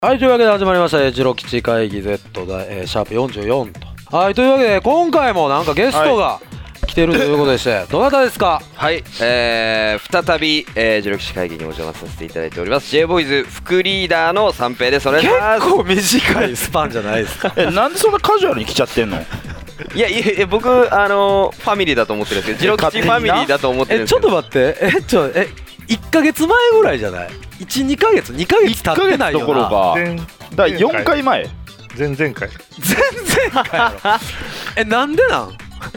はい、というわけで始まりましたジロ吉会議 Z だ、シャープ44と。はい、というわけで今回もなんかゲストが来てるということでして、どなたですか？ はい、再び、ジロ吉会議にお邪魔させていただいております J ボーイズ副リーダーの三平です。お願いします。 結構短いスパンじゃないですか。 なんでそんなカジュアルに来ちゃってんの？ いや僕ファミリーだと思ってるんですけど、ジロ吉ファミリーだと思ってるんですちょけど。 っと待って、1ヶ月前ぐらいじゃない？ 1,2 ヶ月2ヶ月経ってないよな。 1ヶ月どころかだ4回前前々回やろ。なんでなん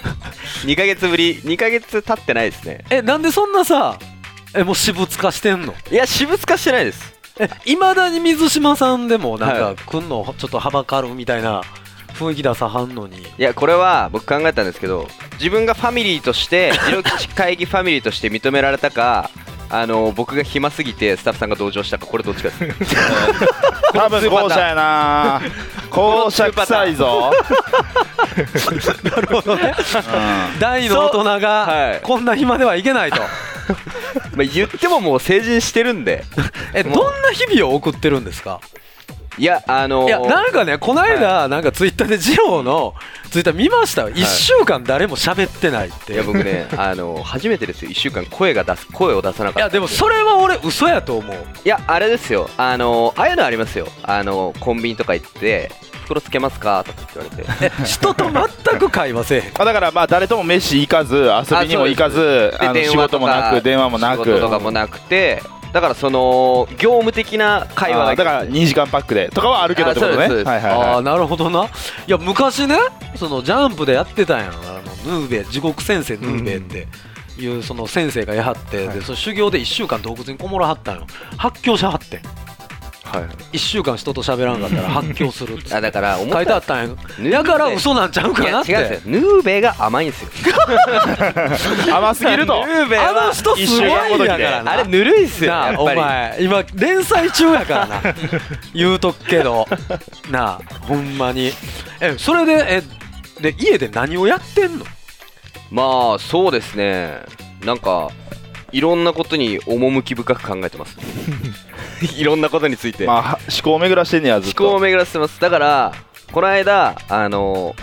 2ヶ月ぶり、2ヶ月経ってないですね。 なんでそんなさもう私物化してんの？ いや私物化してないです。 いまだに水島さんでもなんはか来んのちょっとはばかるみたいな雰囲気出さはんのに。 いやこれは僕考えたんですけど、自分がファミリーとしてジロ吉会議ファミリーとして認められたか僕が暇すぎてスタッフさんが同情したか、これどっちかです。 多分後者やな。後者臭いぞ。 なるほどね。大の大人はがいこんな暇ではいけないと。 まあ言ってももう成人してるんで。 どんな日々を送ってるんですか？ いやいやなんかね、この間なんかツイッターでジローのツイッター見ましたよ。1週間誰も喋ってないって。 いや僕ね初めてですよ、1週間声を出さなかった。 いやでもそれは俺嘘やと思う。 いやあれですよ、ああいうのありますよ。コンビニとか行って袋つけますかとか言われて人と全く会話せえへん。 だからまあ誰とも飯行かず遊びにも行かず仕事もなく電話もなく仕事とかもなくて、だからその業務的な会話だから2時間パックでとかはあるけどってことね。 そうですああなるほどな。いや昔ね、そのジャンプでやってたんやろ。ヌーベ地獄先生ヌーベっていうその先生がやはって、でその修行で1週間洞窟にこもらはったんよ。発狂しはってん。1週間人と喋らんかったら発狂するってだから書いてあったんや。だから嘘なんちゃうかなって。 いや違うんですよ、ヌーベが甘いんですよ。 甘すぎると。 ヌーベは人すごいんやからな。 あれぬるいっすよなあやっぱり。 お前今連載中やからな。言うとくけどなあほんまに。それでで家で何をやってんの？ まあそうですね、なんかいろんなことに趣深く考えてます。いろんなことについて、 まあ思考を巡らしてんねやずっと。 思考を巡らせてます。だからこの間まあ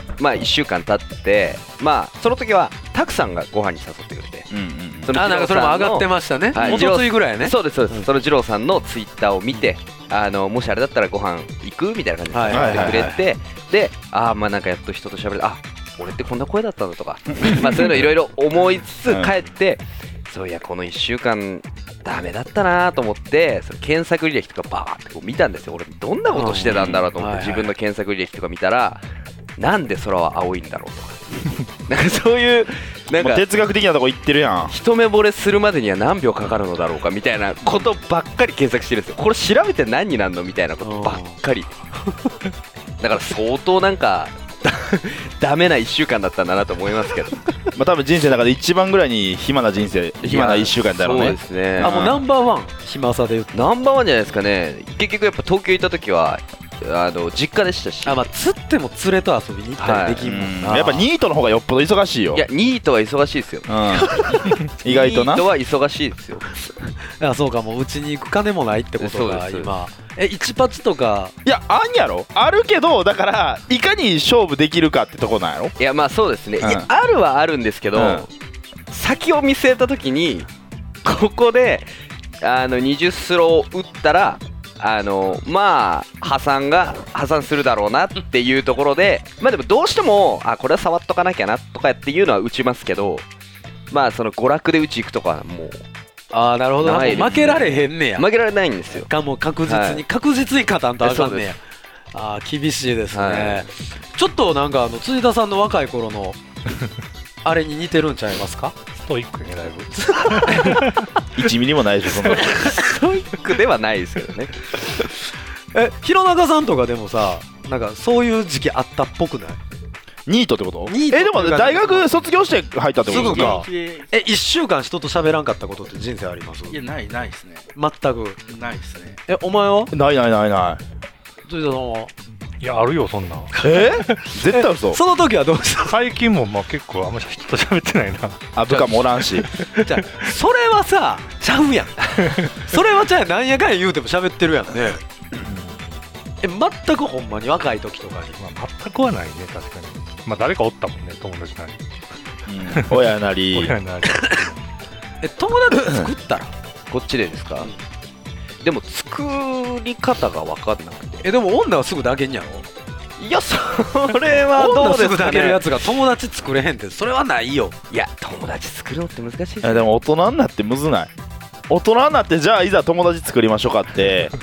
1週間経って、まあその時はタクさんがご飯に誘ってくれて、そのなんかそれも上がってましたね。 はいおとついぐらいね。 そうですそうです、その二郎さんのツイッターを見て、もしあれだったらご飯行くみたいな感じで言ってくれて、でまあなんかやっと人と喋る、俺ってこんな声だったのとかまあそういうのいろいろ思いつつ帰って、そういやこの1週間ダメだったなと思って、その検索履歴とかバーってこう見たんですよ。俺どんなことしてたんだろうと思って、自分の検索履歴とか見たら、なんで空は青いんだろうとかなんかそういうなんか哲学的なとこ行ってるやん。 一目惚れするまでには何秒かかるのだろうかみたいなことばっかり検索してるんですよ。これ調べて何になるのみたいなことばっかり。だから相当なんかダメな1週間だったんだなと思いますけど。 まあ多分人生の中で一番ぐらいに暇な1週間だろうね。 そうですね。 もうナンバーワン暇さで言うとナンバーワンじゃないですかね。結局やっぱ東京行った時は実家でしたし、 まあ釣っても連れと遊びに行ったりできんもんな。 やっぱニートの方がよっぽど忙しいよ。 いやニートは忙しいですよ。 意外とな。 ニートは忙しいですよ。 そうか、もううちに行く金もないってことが今。一発とか。 いやあんやろ、あるけど、だからいかに勝負できるかってとこなんやろ。 いやまあそうですね、いやあるはあるんですけど、先を見据えた時にここで20スロー打ったらまあ破産するだろうなっていうところで、まあでもどうしてもこれは触っとかなきゃなとかっていうのは打ちますけど、まあその娯楽で打ち行くとかはもうなるほど、負けられへんねや。 負けられないんですよ。 もう確実に勝たんとあかんねや。厳しいですね。ちょっとなんか辻田さんの若い頃のあれに似てるんちゃいますか？ ストイックにライブ 1ミリもないでしょそんな。 ストイックではないですけどね。 弘中さんとかでもさ、なんかそういう時期あったっぽくない？ ニートってこと？ ニートでも大学卒業して入ったってことすぐか。1週間人と喋らんかったことって人生あります？ いやないですね。 全くないですね。 お前は？ ない辻田さんは？ いやあるよそんな。 絶対嘘。 その時はどうした？ 最近もまあ結構あんまり人と喋ってないな。 部下もおらんし。 じゃあそれはさちゃうやん。それはじゃあなんやかんや言うても喋ってるやんね。 全くほんまに若い時とかに、 まあ、全くはないね、確かに。まあ誰かおったもんね、友達なり。 親なり。 親なり。 友達作ったらこっちでですか？でも作り方が分かんなくて。 でも女はすぐ抱けんやろ。 いや、それはどうですかね。 女すぐ抱けるやつが友達作れへんって、それはないよ。 いや、友達作るのって難しいですね。 でも大人になってむずない？大人になってじゃあいざ友達作りましょうかって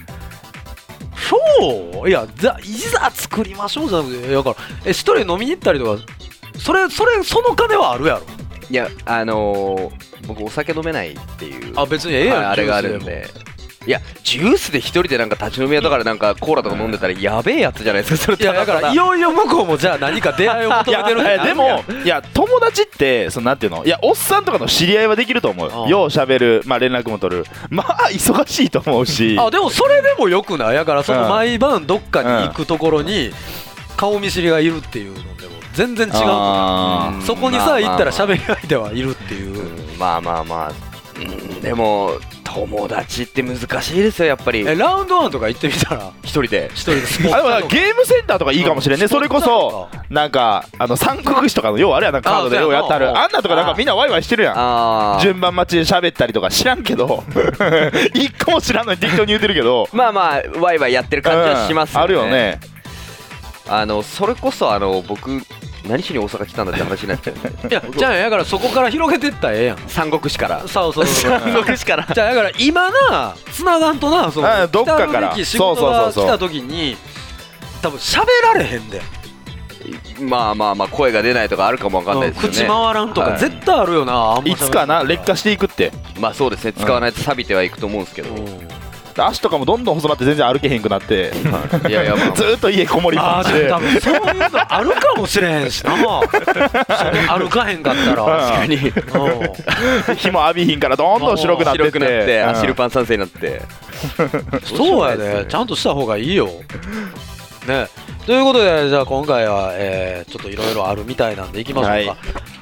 そういや、いざ作りましょうじゃなくて、だから一人飲みに行ったりとか、その金はあるやろ。 いや、僕お酒飲めないっていう、 別にええやん、 あれがあるんで。いや、ジュースで一人でなんか立ち飲み屋とかでなんかコーラとか飲んでたらやべえやつじゃないですか、それ。 いや、だからいよいよ向こうもじゃあ何か出会いを求めてるんだ。 でもいや友達ってなんていうの、いやおっさんとかの知り合いはできると思う。ようしゃべる、まあ連絡も取る、まあ忙しいと思うし。 でもそれでもよくない？だからその毎晩どっかに行くところに顔見知りがいるっていうのでも全然違うと思う。そこにさ行ったら喋り相手はいるっていう。 まあでも友達って難しいですよ、やっぱり。 ラウンドワンとか行ってみたら一人でスポーツゲームセンターとかいいかもしれんね。それこそなんか三国志とかの要はあれやな、カードでようやってあるあんなとかなんかみんなワイワイしてるやん。順番待ちで喋ったりとか知らんけど一個も知らんのに適当に言うてるけど、 まあワイワイやってる感じはしますよね。 あるよね。 それこそ僕何しに大阪来たんだって話になっちゃう。 いや、じゃあやからそこから広げてったらええやん、 三国志から。 そう三国志からじゃあやから今なつながんとな、そのどっかから仕事が来た時に多分喋られへんで。 まあ声が出ないとかあるかもわかんないですよね。 口回らんとか絶対あるよな。 いつかな劣化していくって。 まあそうですね、使わないと錆びてはいくと思うんですけど、 足とかもどんどん細まって全然歩けへんくなって、 いやずーっと家こもりっぱなしで。 多分そういうのあるかもしれへんしな歩かへんかったら。 確かに日も浴びひんからどんどん白くなってってアシルパン酸性になって。 そうやで、ちゃんとした方がいいよね。ということで、じゃあ今回はちょっといろいろあるみたいなんでいきましょうか。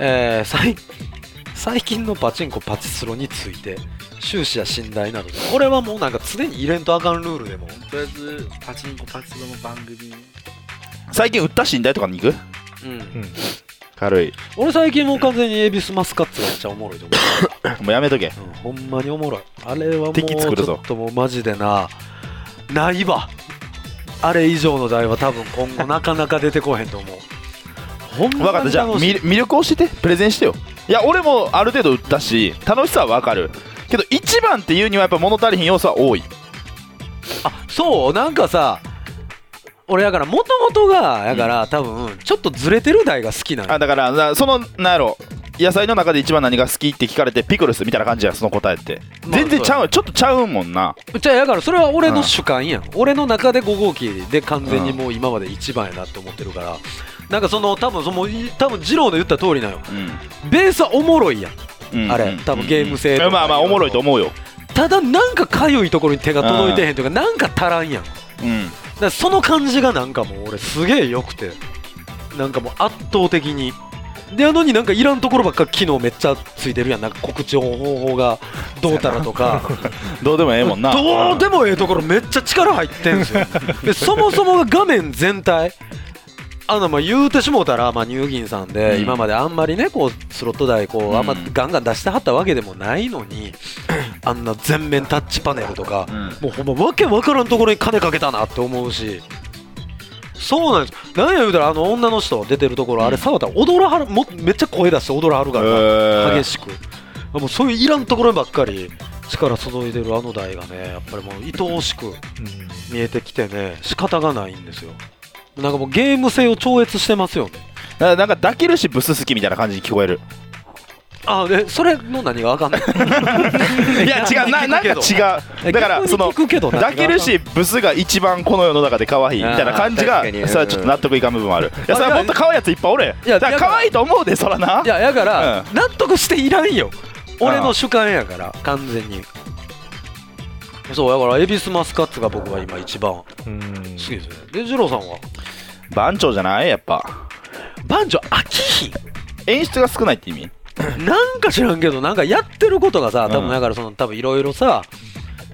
最近のパチンコパチスロについて収支や信頼などで、これはもうなんか常に入れんとあかんルールでも、 とりあえずパチンコパチスロの番組最近売った信頼とかに行く？軽い。 俺最近もう完全にエビスマスカッツがめっちゃおもろいと思う。 もうやめとけ。 ほんまにおもろい。あれはもうち敵作るぞ。 ょっともうマジでないわ。あれ以上の題は多分今後なかなか出てこへんと思う。ほんまに分かった、じゃあ魅力を教えて、プレゼンしてよ。いや俺もある程度売ったし楽しさは分かるけど、一番っていうにはやっぱ物足りひん要素は多い。 そうなんかさ、俺やからもともとがやから多分ちょっとずれてる台が好きなの。 だからなんやろ、野菜の中で一番何が好きって聞かれてピクルスみたいな感じや、その答えって、全然ちゃう、ちょっとちゃうもんな。 じゃあやからそれは俺の主観やん、俺の中で5号機で完全にもう今まで一番やなって思ってるから、なんか多分二郎の言った通りなよ、ベースはおもろいやん、あれ多分ゲーム性とか、 まあおもろいと思うよ。 ただなんかかゆいところに手が届いてへんとか、なんか足らんやん。だからその感じがなんかもう俺すげえ良くて、なんかもう圧倒的にで、になんかいらんところばっか機能めっちゃついてるやん。なんか告知方法がどうたらとかどうでもええもんな。 どうでもええところめっちゃ力入ってんすよでそもそもが画面全体言うてしもうたら、乳銀さんで今まであんまりねこうスロット台こうあんまガンガン出してはったわけでもないのに、あんな全面タッチパネルとか、もうほんまわけわからんところに金かけたなって思うし、そうなんです。何や言うたら女の人出てるところ、あれ触ったら踊らはる、めっちゃ声出して踊らはるから激しく、もうそういういらんところばっかり力注いでる台がね、やっぱりもう愛おしく見えてきてね、仕方がないんですよ。なんかもうゲーム性を超越してますよね。 なんか抱けるしブス好きみたいな感じに聞こえる。 それの何が分かんないいや違う、なんか違う。だから抱けるしブスが一番この世の中で可愛いみたいな感じが、それはちょっと納得いかん部分もある。いやそれはもっと可愛いやついっぱいおる。だから可愛いと思うで、そらな。 いやだから納得していらんよ、俺の主観やから完全に。そうだからエビスマスカッツが僕は今一番好きですね。で二郎さんは番長じゃない？やっぱ番長飽きひん、 演出が少ないって意味なんか知らんけど、なんかやってることがさ、多分だから多分いろいろさ、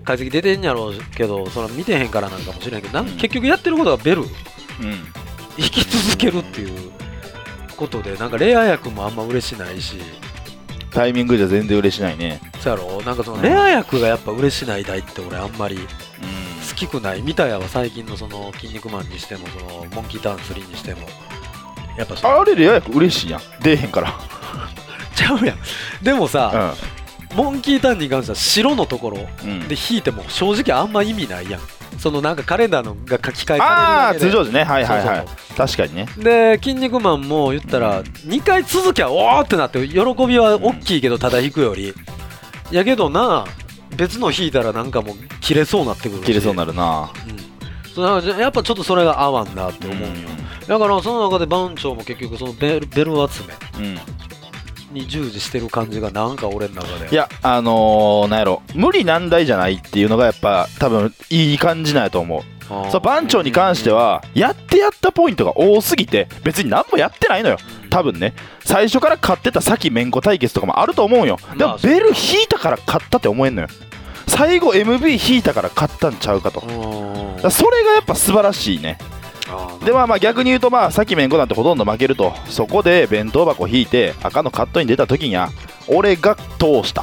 解析出てんやろうけどそれ見てへんからなんかもしれんけど結局やってることはベル生き続けるっていうことでなんかレア役もあんま嬉しないしタイミングじゃ全然嬉しないね。 そうやろなんかそのレア役がやっぱ嬉しない台って俺あんまり好きくないみたいやわ最近のその筋肉マンにしてもそのモンキーターン3にしてもやっぱあれレア役嬉しいやん出えへんからちゃうやんでもさ、モンキーターンに関しては白のところで引いても正直あんま意味ないやんそのなんかカレンダーのが書き換えされるだけで通常時ねはいはいはい確かにねで筋肉マンも言ったら2回続きゃおーってなって喜びは大きいけどただ引くよりやけどな別の引いたらなんかもう切れそうなってくるし切れそうになるな、 そうやっぱちょっとそれが合わんなって思うんよ、だからその中で番長も結局そのベル集めに従事してる感じがなんか俺の中でいやなんやろ無理難題じゃないっていうのがやっぱ多分いい感じなんやと思う。そう番長に関してはやったポイントが多すぎて別に何もやってないのよ多分ね最初から勝ってた先めんこ対決とかもあると思うよ。でもベル引いたから勝ったって思えんのよ最後 MV 引いたから勝ったんちゃうかとそれがやっぱ素晴らしいね。でまあ逆に言うとさきめんこなんてほとんど負けるとそこで弁当箱引いて赤のカットに出た時には俺が通した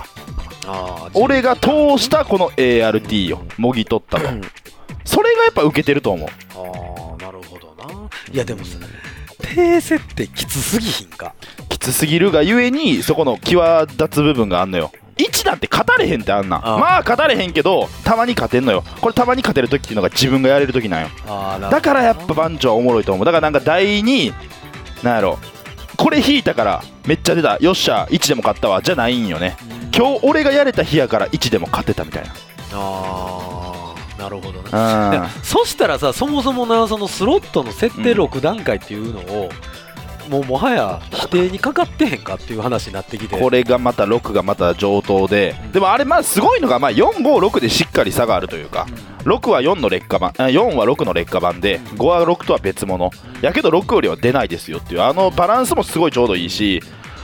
この ART をもぎ取ったとそれがやっぱ受けてると思う。 なるほどな。いやでもさ低設定きつすぎひんかきつすぎるがゆえにそこの際立つ部分があんのよ。1なんて勝たれへんってあんな勝たれへんけどたまに勝てんのよ。これたまに勝てる時っていうのが自分がやれる時なんよ。だからやっぱ番長はおもろいと思う。だからなんか第2なんやろこれ引いたからめっちゃ出たよっしゃ1でも勝ったわじゃないんよね。今日俺がやれた日やから1でも勝てたみたいな。 なるほどな。そしたらさそもそもなそのスロットの設定6段階っていうのを、もはや否定にかかってへんかっていう話になってきてこれがまた6がまた上等で、でもあれすごいのが456でしっかり差があるというか、6は4の劣化版4は6の劣化版で5は6とは別物やけど6よりは出ないですよっていうバランスもすごいちょうどいいし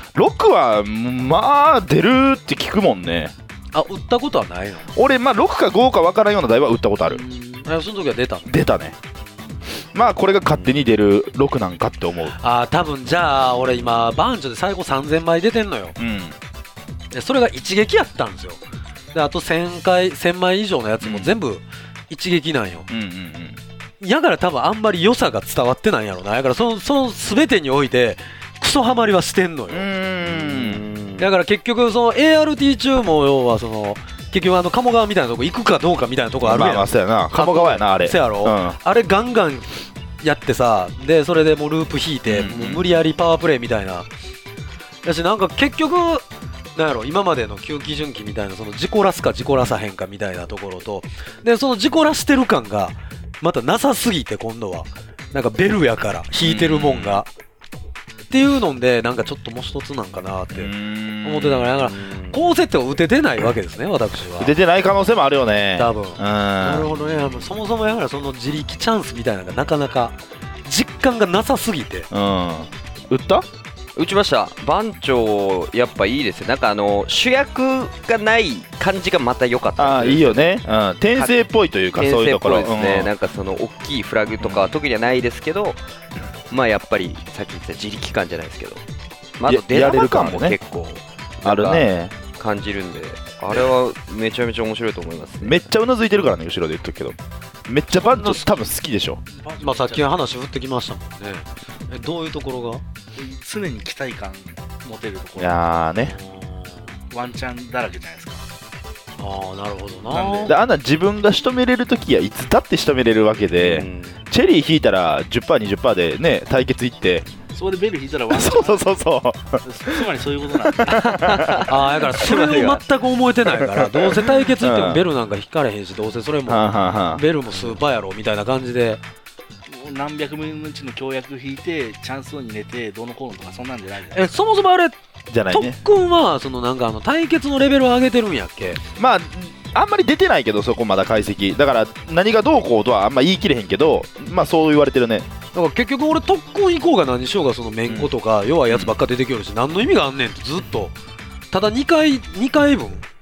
6は出るって聞くもんね。 打ったことはないの？ 俺6か5か分からんような台は打ったことある。 その時は出たの？ 出たね。これが勝手に出る6なんかって思う。 多分じゃあ俺今番長で最後3000枚出てんのよ、でそれが一撃やったんですよ。であと1000枚以上のやつも全部一撃なんよ、やから多分あんまり良さが伝わってないんやろな。だからその全てにおいてクソハマりはしてんのよ。だから結局その ART 中も要はその結局鴨川みたいなとこ行くかどうかみたいなとこあるやん。 そうやな鴨川やなあれ。 そうやろ、あれガンガンやってさでそれでもうループ引いて、もう無理やりパワープレイみたいなだしなんか結局なんやろ今までの旧基準機みたいなその事故らすか事故らさへんかみたいなところとでその事故らしてる感がまたなさすぎて今度はなんかベルやから引いてるもんがっていうのでなんかちょっともう一つなんかなって思ってたからだから高設定を打ててないわけですね私は。 打ててない可能性もあるよね多分。なるほどね。そもそもやからその自力チャンスみたいなのがなかなか実感がなさすぎて。 打った打ちました。番長やっぱいいですよ。なんか主役がない感じがまた良かったです。 いいよね、転生っぽいというかそういうところですね、なんかその大きいフラグとかは特にはないですけど、やっぱりさっき言った自力感じゃないですけど、あとデラマ感も結構あるね感じるんで、あれはめちゃめちゃ面白いと思います、ね、 めっちゃうなずいてるからね後ろで言っとくけどめっちゃ番長多分好きでしょ。 さっきの話振ってきましたもんね。どういうところが常に期待感持てるところ。 いやねワンチャンだらけじゃないですか。 なるほどな。 で自分が仕留めれるときはいつだって仕留めれるわけで、チェリー引いたら 10%20% でね対決いってそこでベル引いたらワンチャンそうつまりそういうことなんだ。 だからそれを全く覚えてないからどうせ対決ってもベルなんか引かれへんしどうせそれもベルもスーパーやろみたいな感じで何百分の1の強役引いてチャンスを入れてどうのこうのとかそんなんじゃないじゃないですか。 そもそもあれじゃないね。 特訓はそのなんか対決のレベルを上げてるんやっけ。 あんまり出てないけどそこまだ解析だから何がどうこうとはあんま言い切れへんけどそう言われてるね。 だから結局俺特訓行こうが何しようがそのめんことか弱いやつばっか出てくるし何の意味があんねんってずっとただ2回分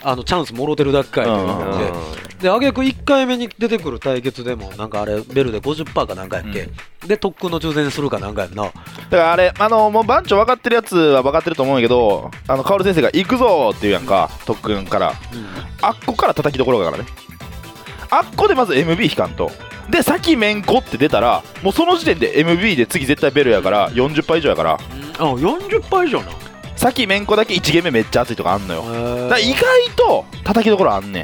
チャンスもろてるだけかいと思ってで挙句1回目に出てくる対決でもなんかあれベルで 50% かなんかやっけ、で特訓の抽選するかなんかやんな。 だからあれもう番長分かってるやつは分かってると思うんやけど薫先生が行くぞって言うやんか特訓から、あっこから叩きどころだからね。あっこでまず MB 引かんとで先面子って出たらもうその時点で MB で次絶対ベルやから40%以上やから、 40%以上な。 先面子だけ1ゲーム目めっちゃ熱いとかあんのよ。だから意外と叩きどころあんねん。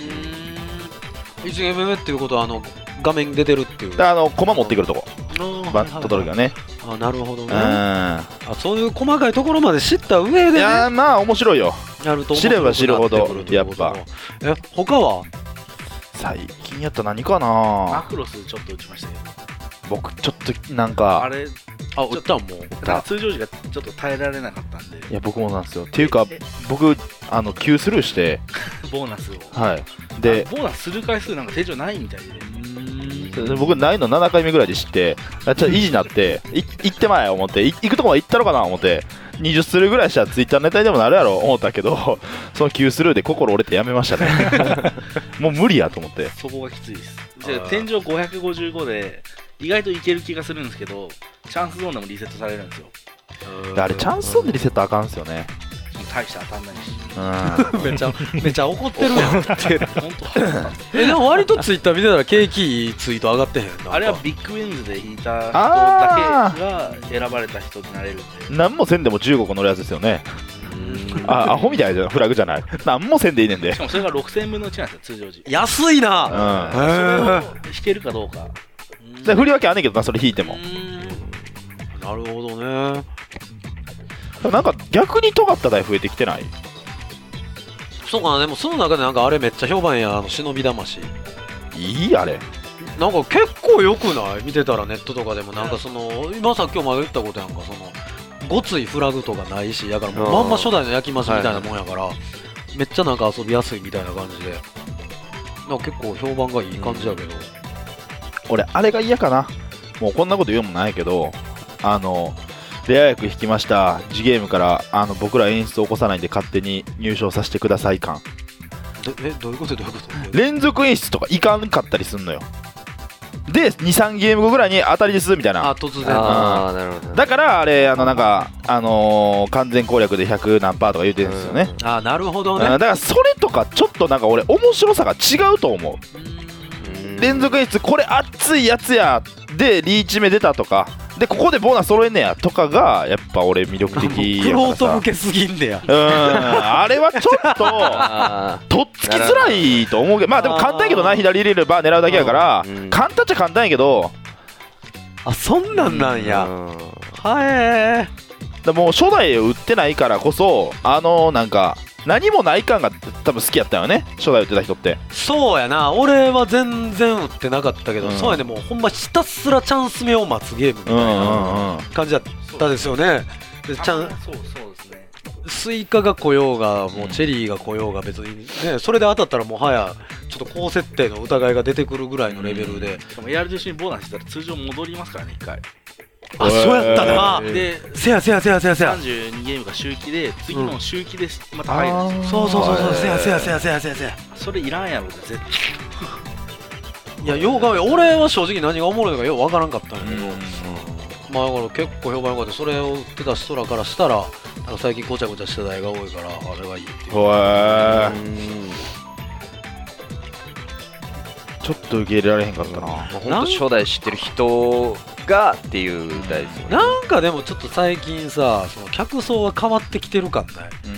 1ゲーム目っていうことは画面に出てるっていう。 駒持ってくるとこバット取るがね。 なるほどね。そういう細かいところまで知った上でね。いやまあ面白いよ。 やると知れば知るほどやっぱ。 他は最近やったら何かな。 マクロスちょっと打ちましたけど僕ちょっとなんかあれ打ったんもう通常時がちょっと耐えられなかったんで。 いや僕もなんですよ。っていうか僕Qスルーしてボーナスをでボーナスする回数なんか手帳ないみたいで僕ないの7回目ぐらいで知ってちょっと意地になって行ってまえ思って行くとこまで行ったのかな思って20スルーぐらいしたらツイッターネタにでもなるやろ思ったけどそのQスルーで心折れてやめましたねもう無理やと思って。 そこがきついです。じゃあ天井555で意外といける気がするんですけどチャンスゾーンでもリセットされるんですよ。 あれチャンスゾーンでリセットあかんすよね。 大して当たんないしめちゃ怒ってるやんでも割とツイッター見てたら景気いいツイート上がってへん。 あれはビッグウィンズで引いた人だけが選ばれた人になれるんで何もせんでも15個乗るやつですよね。アホみたいなフラグじゃない。何もせんでいいねんで。 しかもそれが6000分の1なんですよ通常時。 安いな。 それを引けるかどうかで振り分けあんねんけどなそれ引いても。 なるほどね。 なんか逆に尖った台増えてきてない。 そうかな。でもその中でなんかあれめっちゃ評判や忍び魂いいあれなんか結構よくない見てたらネットとかでもなんか今さっきお前が言ったことやんかごついフラグとかないしやからもうまんま初代の焼き増しみたいなもんやからめっちゃなんか遊びやすいみたいな感じでなんか結構評判がいい感じやけど、 俺あれが嫌かな。もうこんなこと言うのもないけどレア役引きました次ゲームから僕ら演出を起こさないんで勝手に入賞させてください感。 どういうこと連続演出とかいかんかったりすんのよ。で 2,3 ゲーム後ぐらいに当たりですみたいな。 突然なるほど。 だからあれなんか完全攻略で100何パーとか言うてるんですよね。 なるほどね。 だからそれとかちょっとなんか俺面白さが違うと思う。連続演出これ熱いやつやでリーチ目出たとかでここでボーナス揃えんねやとかがやっぱ俺魅力的クロやからさ。 ート向けすぎんねや。 あれはちょっととっつきづらいと思うけどまあでも簡単やけどな左入れれば狙うだけやから簡単っちゃ簡単やけどそんなんなんや。 もう初代を売ってないからこそなんか何もない感が多分好きやったよね初代売ってた人って。 そうやな。俺は全然売ってなかったけど、そうやね。もうほんまひたすらチャンス目を待つゲームみたいな感じだったですよね。でそうですね。 スイカが来ようがもうチェリーが来ようが別にねそれで当たったらもはやちょっと高設定の疑いが出てくるぐらいのレベルで、 しかも AR と一緒にボーナスしたら通常戻りますからね1回。 そうやったな。 でせや 32ゲームが周期で次の周期でまた入るんですよ。 そうせやそれいらんやろって絶対。 いや俺は正直何がおもろいのかようわからんかったんやけど、まあだから結構評判良かった。それを売ってた人らからしたら最近ごちゃごちゃした台が多いからあれがいいっていう。 ちょっと受け入れられへんかったな。 本当初代知ってる人がっていう台ですよね。 なんかでもちょっと最近さ客層が変わってきてる感ない、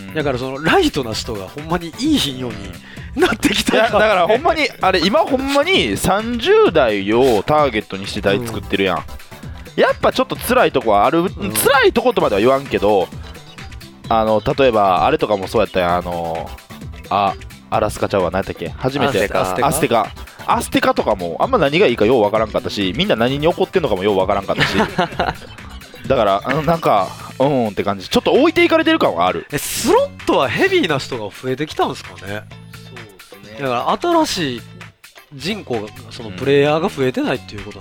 だからライトな人がほんまにいい品ようになってきただからほんまにあれ今ほんまに30代をターゲットにして台作ってるやん、やっぱちょっと辛いとこはある、辛いとことまでは言わんけど例えばあれとかもそうやったやんアラスカちゃうわ何やったっけ初めてアステカとかもあんま何がいいかようわからんかったしみんな何に怒ってんのかもようわからんかったしだからなんかって感じちょっと置いていかれてる感はある。 スロットはヘビーな人が増えてきたんですかね。 そうですね。 だから新しい人口がプレイヤーが増えてないっていうことなんですかね。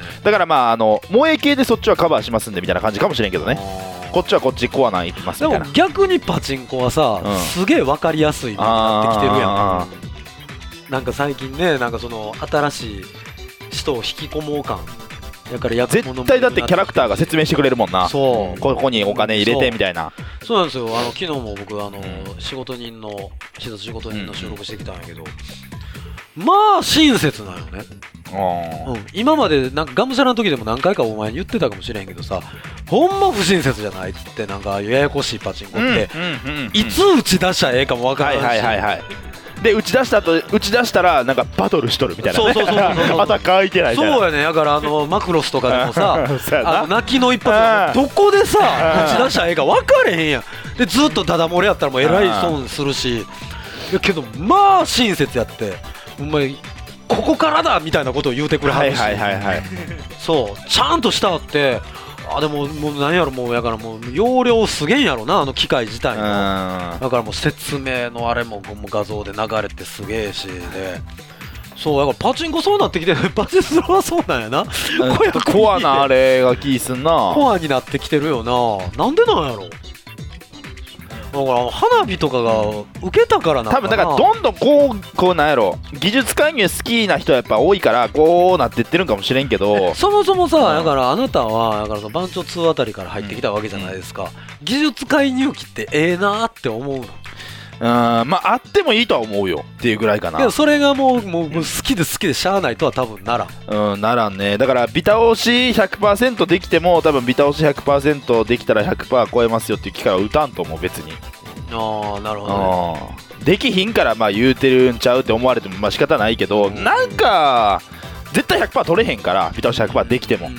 だからまあ萌え系でそっちはカバーしますんでみたいな感じかもしれんけどね。こっちはこっちコアなんいきますでみたいな。 も逆にパチンコはさ、すげえ分かりやすいみたいになってきてるやん。なんか最近ね、なんかその新しい人を引き込もう感だから、 絶対だってキャラクターが説明してくれるもんな。 そう、 ここにお金入れてみたいな。 そうなんですよ。昨日も僕仕事人の仕事人の収録してきたんやけど、まあ親切なんよね。今までなんかがむしゃらの時でも何回かお前に言ってたかもしれんけどさ、ほんま不親切じゃないっつって、なんかややこしいパチンコっていつ打ち出したらええかもわからないし、 で打ち出したらなんかバトルしとるみたいなね。アタッカー空いてないみたいな。 そうやね。だからマクロスとかでもさ泣きの一発どこでさ打ち出したらええか分かれへんやん。でずっとダダ漏れやったらもうえらい損するし、やけどまあ親切やって、ほんまにここからだみたいなことを言うてくれはるし、そうちゃんとしたって。でももう何やろ、もうやからもう容量すげえんやろな、機械自体の。だからもう説明のあれも画像で流れてすげえしで、そうだからパチンコそうなってきてパチスロはそうなんやな。 コアなあれがキーすんな。 コアになってきてるよな。なんでなんやろ。だから花火とかが受けたからな。 多分だからどんどんこうなんやろ、技術介入好きな人はやっぱ多いからこうなってってるんかもしれんけど、 そもそもさ、だからあなたはだから番長2あたりから入ってきたわけじゃないですか。技術介入機ってええなって思うの。 まああってもいいとは思うよっていうぐらいかな。 けどそれがもう好きでしゃあないとは多分ならん。 ならんね。だからビタ押し 100% できても多分ビタ押し 100% できたら 100% 超えますよっていう機会は打たんと思う別に。 なるほどね。 できひんからまあ言うてるんちゃうって思われてもまあ仕方ないけど、なんか絶対 100% 取れへんからビタ押し 100% できても。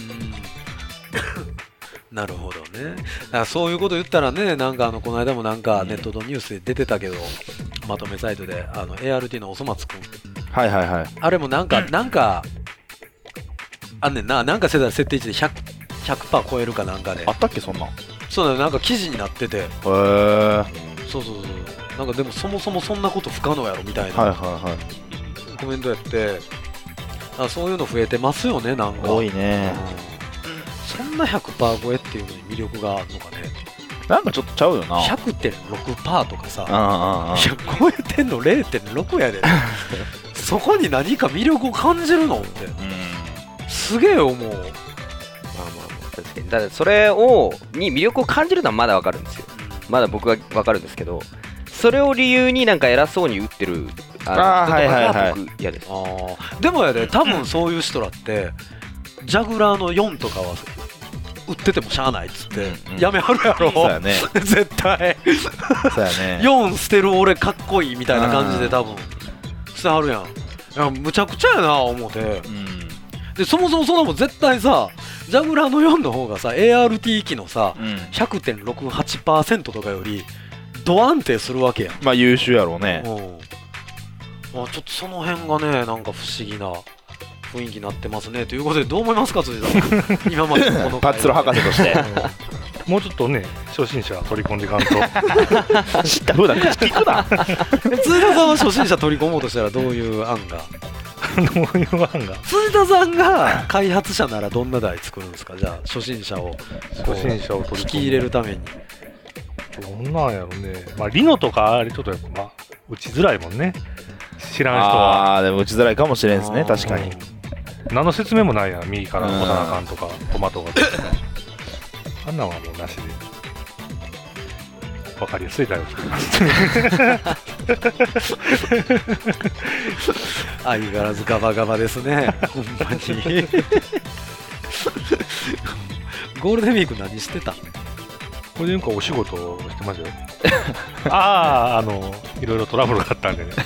なるほどね。だからそういうこと言ったらね、なんかこの間もなんかネットのニュースで出てたけど、まとめサイトでART のおそ松くん、あれもなんかあんねんな。なんか設定値で 100% 超えるかなんかであったっけそんなん。 そうだね、なんか記事になってて、そうなんかでもそもそもそんなこと不可能やろみたいなコメントやって、そういうの増えてますよね。なんか多いね。 そんな 100% 超えっていうのに魅力があるのかね。 なんかちょっとちゃうよな。 100.6% とかさ、超えてんの 0.6 やでそこに何か魅力を感じるのってすげえ思う。 確かに。だからそれに魅力を感じるのはまだわかるんですよ。まだ僕はわかるんですけど、それを理由になんか偉そうに打ってる人とかが僕嫌です。 でもやで、多分そういう人らってジャグラーの4とかは売っててもしゃあないっつってやめはるやろ。そうやね絶対そうやね。4捨てる俺かっこいいみたいな感じで多分捨てはるやん。いやむちゃくちゃやな思って、でそもそもそんなもん絶対さ、ジャグラーの4の方がさ ART 機のさ、100.68% とかよりド安定するわけやん。 まあ優秀やろうね。 ちょっとその辺がね、なんか不思議な雰囲気になってますね。ということでどう思いますか辻田さん今までこのパッツロ博士としてもうちょっとね初心者取り込んでいかんと知ったふうな口聞くな辻田さんは初心者取り込もうとしたらどういう案がどういう案が。 辻田さんが開発者ならどんな台作るんですか。じゃあ初心者を引き入れるためにどんなんやろね。まあリノとかあれちょっとやっぱ打ちづらいもんね、知らん人は。 でも打ちづらいかもしれんですね。確かに何の説明もないやん。右から押さなあかんとかトマトがとかあんなんはもうなしで分かりやすい台を作ります相変わらずガバガバですねほんまにゴールデンウィーク何してた？ これでなんかお仕事をしてましたよいろいろトラブルがあったんでね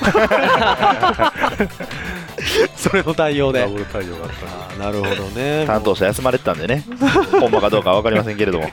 それの対応でトラブル対応があったんで。 なるほどね。 担当者休まれてたんでねほんまかどうかは分かりませんけれども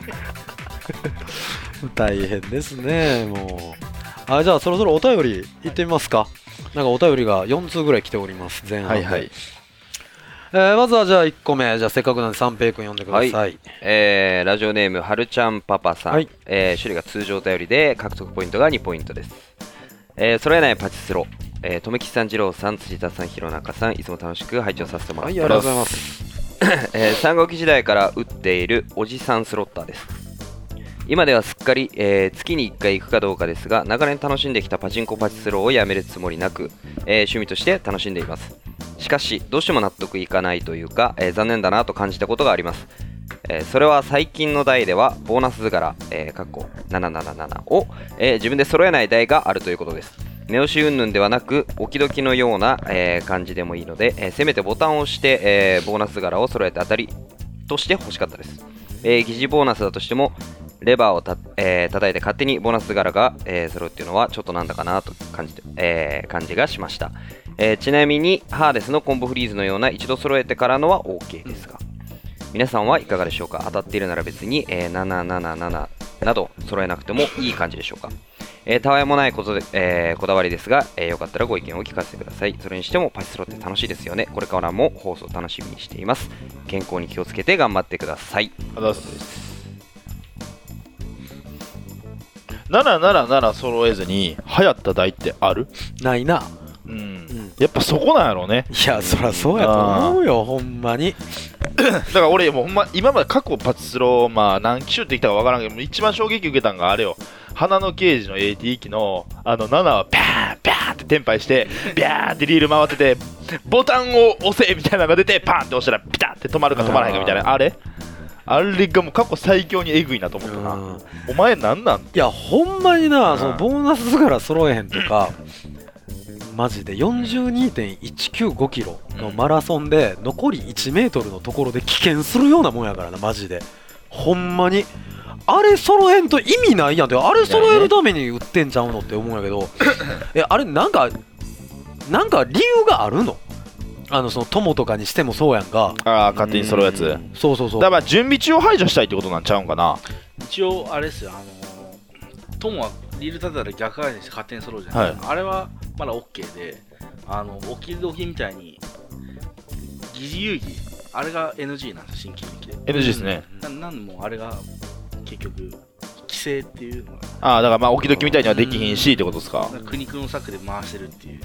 大変ですね。もうじゃあそろそろお便り行ってみますか。なんかお便りが4通ぐらい来ております前半で。まずはじゃあ1個目、じゃあせっかくなんで三平君読んでください。 ラジオネームはるちゃんパパさん、種類が通常お便りで獲得ポイントが2ポイントです。揃えないパチスロ、とめきちさん、二郎さん、辻田さん、弘中さん、いつも楽しく拝聴させてもらってます。 ありがとうございます。 三国時代から打っているおじさんスロッターです。今ではすっかり、月に1回行くかどうかですが、長年楽しんできたパチンコパチスロをやめるつもりなく、趣味として楽しんでいます。しかしどうしても納得いかないというか、残念だなと感じたことがあります。それは最近の台ではボーナス図柄777を、自分で揃えない台があるということです。目押し云々ではなく置き時のような、感じでもいいので、せめてボタンを押して、ボーナス柄を揃えて当たりとして欲しかったです。疑似ボーナスだとしてもレバーを叩いて勝手にボーナス柄が、揃うっていうのはちょっとなんだかなと感じがしました。ちなみにハーデスのコンボフリーズのような一度揃えてからのは OK ですが、皆さんはいかがでしょうか。当たっているなら別に、777など揃えなくてもいい感じでしょうか。たわいもないことで、こだわりですが、よかったらご意見を聞かせてください。それにしてもパチスロって楽しいですよね。これからも放送楽しみにしています。健康に気をつけて頑張ってください。 777揃えずに流行った台ってある？ ないな。 やっぱそこなんやろうね。 いや、そりゃそうやと思うよ、ほんまに。 だから俺もうほんま今まで過去パチスロ何機種ってきたか分からんけど、一番衝撃受けたんがあれよ、花の刑事の AT 機の7はピャーピャーってテンパイしてビャーってリール回ってて、ボタンを押せみたいなのが出てパーンって押したらピタって止まるか止まらへんかみたいな、あれがもう過去最強にエグいなと思ったな。お前なんなん？いやほんまにな、そのボーナスから揃えへんとかマジで 42.195 キロのマラソンで残り1メートルのところで棄権するようなもんやからな、マジで。ほんまにあれ揃えんと意味ないやんって、あれ揃えるために売ってんちゃうのって思うんやけどあれなんか理由があるの？その友とかにしてもそうやんか。 勝手に揃うやつ。 そうそうそう。 だから準備中を排除したいってことなんちゃうんかな。 一応あれですよ、友はリール立てたら逆回転して勝手に揃うじゃないですか、あれはまだ OK で、置き時みたいに疑似遊戯、あれが NG なんですよ、新規で NG ですね。 なんもあれが結局規制っていうのが、 だから置き時みたいにはできひんしってことですか。 苦肉の策で回してるっていう。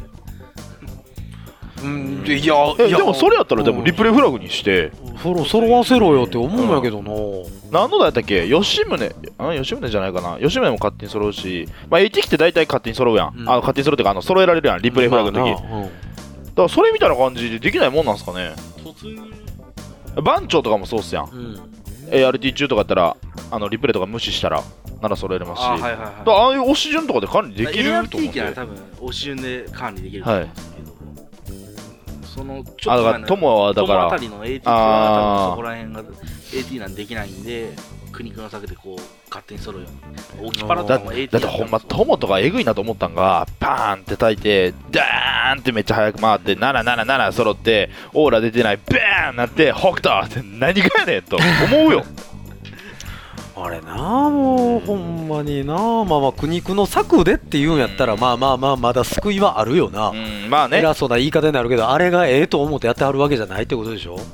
いやでもそれやったらでもリプレイフラグにして揃わせろよって思うんやけどな。 何のだったっけ、吉宗じゃないかな。吉宗も勝手に揃うし、AT 機って大体勝手に揃うやん、勝手に揃うっていうか揃えられるやん、リプレイフラグの時、だからそれみたいな感じでできないもんなんすかね。番長とかもそうっすやん、ART 中とかやったらリプレイとか無視したらなら揃えれますし、ああいう押し順とかで管理できると思うんで。 ART 機は多分押し順で管理できると思うんですけど、そのちょっと前の友はだから友あたりの AT は多分そこら辺が AT なんでできないんで、苦肉の策でこう勝手に揃うように。大きパラとかも AT だってほんま友とかエグいなと思ったんが、パーンって叩いてダーンってめっちゃ速く回って777揃ってオーラ出てないバーンなって北斗って何がやねんと思うよあれなあ、もうほんまになあ、苦肉の策でって言うんやったらまだ救いはあるよな。偉そうな言い方になるけど、あれがええと思ってやってはるわけじゃないってことでしょ。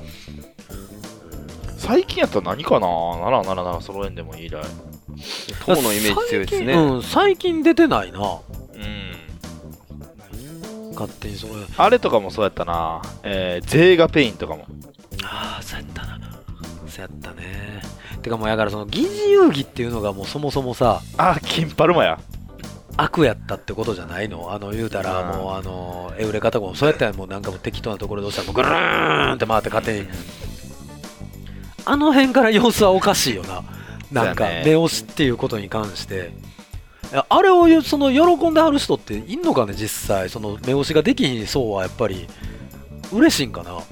最近やったら何かな、777揃えんでもいいだい。 友のイメージ強いですね。 最近出てないな。勝手に揃えあれとかもそうやったな、ゼーガペインとかも。 そうやったな。そうやったね。てかもうやからその疑似遊戯っていうのがもうそもそもさ、 金パルマや悪やったってことじゃないの。言うたらもうエウレカとかもそうやったらもうなんかもう適当なところで押したらもうぐるーんって回って勝手に、あの辺から様子はおかしいよな。なんか目押しっていうことに関してあれをその喜んではる人っていんのかね、実際。その目押しができひんそうはやっぱり嬉しいんかな。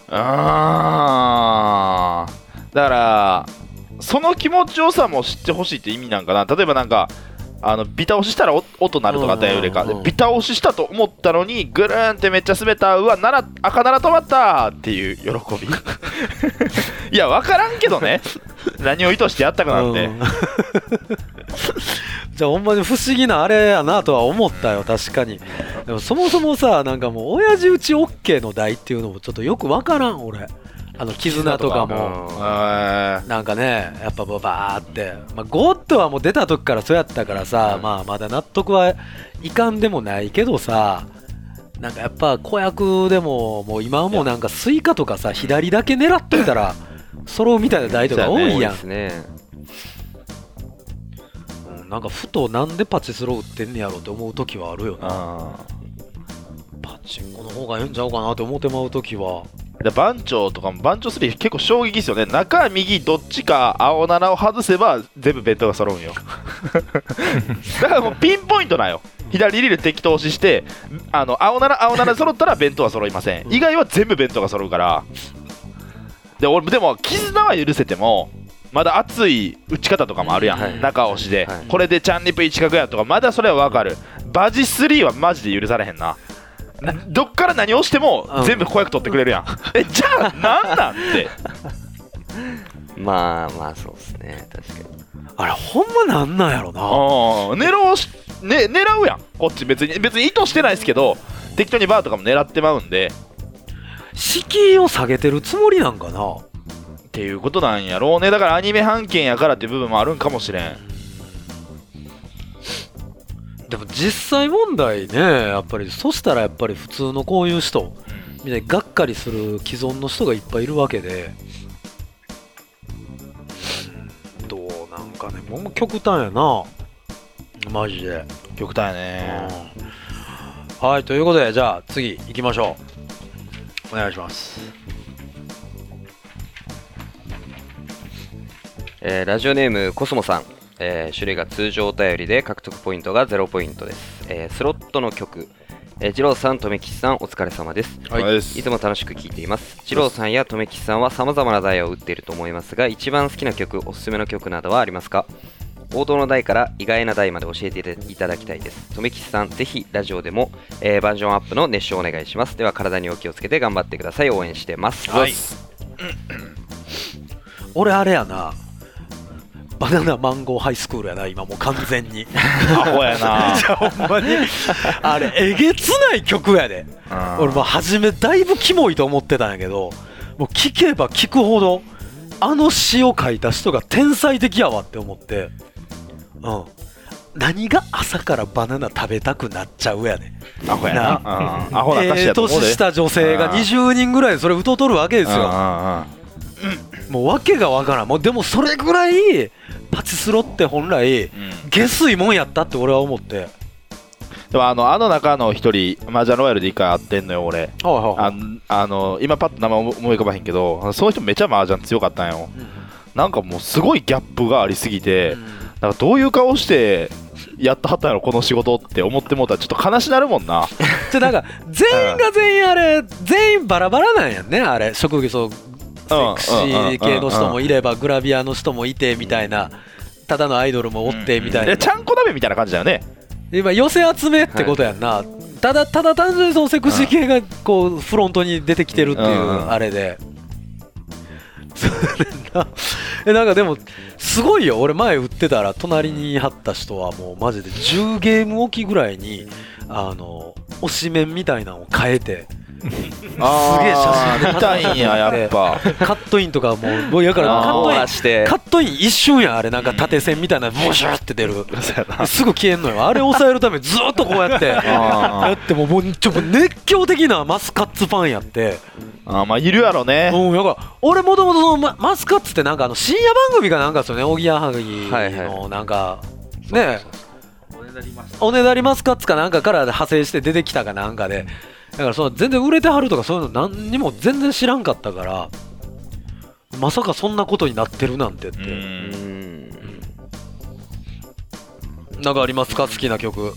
だからその気持ちよさも知ってほしいって意味なんかな。例えばなんかビタ押ししたら音鳴るとかあったよりか、ビタ押ししたと思ったのにぐるーんってめっちゃ滑った、うわ赤なら止まったっていう喜びいや分からんけどね何を意図してやったかなんてじゃあほんまに不思議なあれやなとは思ったよ、確かに。でもそもそもさ、なんかもう親父打ち OK の台っていうのもちょっとよく分からん俺。絆とかもなんかね、やっぱバーって、ゴッドはもう出た時からそうやったからさ、まだ納得はいかんでもないけどさ、 なんかやっぱ子役でももう今はもうなんかスイカとかさ左だけ狙っといたら揃うみたいな台とか多いやん。 ですね。 なんかふとなんでパチスロ売ってんねやろって思う時はあるよな。パチンコの方がええんちゃうかなって思ってまう時は。 で番長とかも番長3結構衝撃ですよね。中右どっちか青7を外せば全部弁当が揃うんよだからもうピンポイントなんよ。左リール適当押しして青7揃ったら弁当は揃いません、以外は全部弁当が揃うから。で俺でも絆は許せてもまだ熱い打ち方とかもあるやん、 はい、 中押しで、 はい、 これでチャンリプ1角やとかまだそれは分かる。バジ3はマジで許されへんな。どっから何をしても全部子役取ってくれるやん、じゃあなんなんってまあそうですね、確かに。 あれほんまなんなんやろな。 狙うやんこっち別に意図してないですけど適当にバーとかも狙ってまうんで、 敷居を下げてるつもりなんかなっていうことなんやろうね。だからアニメ版権やからっていう部分もあるんかもしれん。 でも実際問題ね、やっぱりそしたらやっぱり普通のこういう人みたいにがっかりする既存の人がいっぱいいるわけで、どうなんかね、もう極端やなマジで。 極端やね。 はい、ということでじゃあ次行きましょう。お願いします。 ラジオネームコスモさん、種類が通常お便りで獲得ポイントが0ポイントです。スロットの曲、二郎さん、とめきちさん、お疲れ様です。 はい、いつも楽しく聴いています。二郎さんやとめきちさんは様々な台を打っていると思いますが、一番好きな曲、おすすめの曲などはありますか？王道の台から意外な台まで教えていただきたいです。とめきちさん、ぜひラジオでも、バージョンアップの熱唱お願いします。では体にお気をつけて頑張ってください。応援してます。 はい俺あれやな、バナナマンゴーハイスクールやな今もう完全にアホやなじゃあほんまにあれえげつない曲やで。俺も初めだいぶキモいと思ってたんやけど、もう聴けば聴くほどあの詩を書いた人が天才的やわって思って、何が朝からバナナ食べたくなっちゃうやねん。 アホやな。アホな歌詞やと思うで。 年下女性が20人ぐらいそれ歌うとるわけですよ。もう訳がわからん。もうでもそれぐらいパチスロって本来下水もんやったって俺は思って。 でもあの中の一人マージャンロワイヤルで一回会ってんのよ俺。今パッと名前思い浮かばへんけど、その人めっちゃマージャン強かったんよ。なんかもうすごいギャップがありすぎて、なんかどういう顔してやったはったんやろこの仕事って思ってもうたらちょっと悲しなるもんな。 なんか全員が全員あれ全員バラバラなんやね。あれ職業そうセクシー系の人もいればグラビアの人もいてみたいな、ただのアイドルもおってみたいな、 ちゃんこ鍋みたいな感じだよね。 今寄せ集めってことやんな、ただ単純にそのセクシー系がこうフロントに出てきてるっていうあれで、なんかでもすごいよ。俺前売ってたら隣に貼った人はもうマジで10ゲームおきぐらいに推しメンみたいなのを変えてすげえ写真見たいんややっぱ。 カットインとかもうやからカットイン一瞬やあれ、なんか縦線みたいなボシューって出るすぐ消えんのよ。あれ抑えるためにずっとこうやってやってもうちょっと熱狂的なマスカッツファンやって。 まあいるやろね。 だから俺もともとマスカッツってなんか深夜番組かなんかですよね。おぎやはぎのなんかねおねだりマスカッツかなんかから派生して出てきたかなんかで、だからその全然売れてはるとかそういうの何にも全然知らんかったから、まさかそんなことになってるなんてって。なんかありますか好きな曲？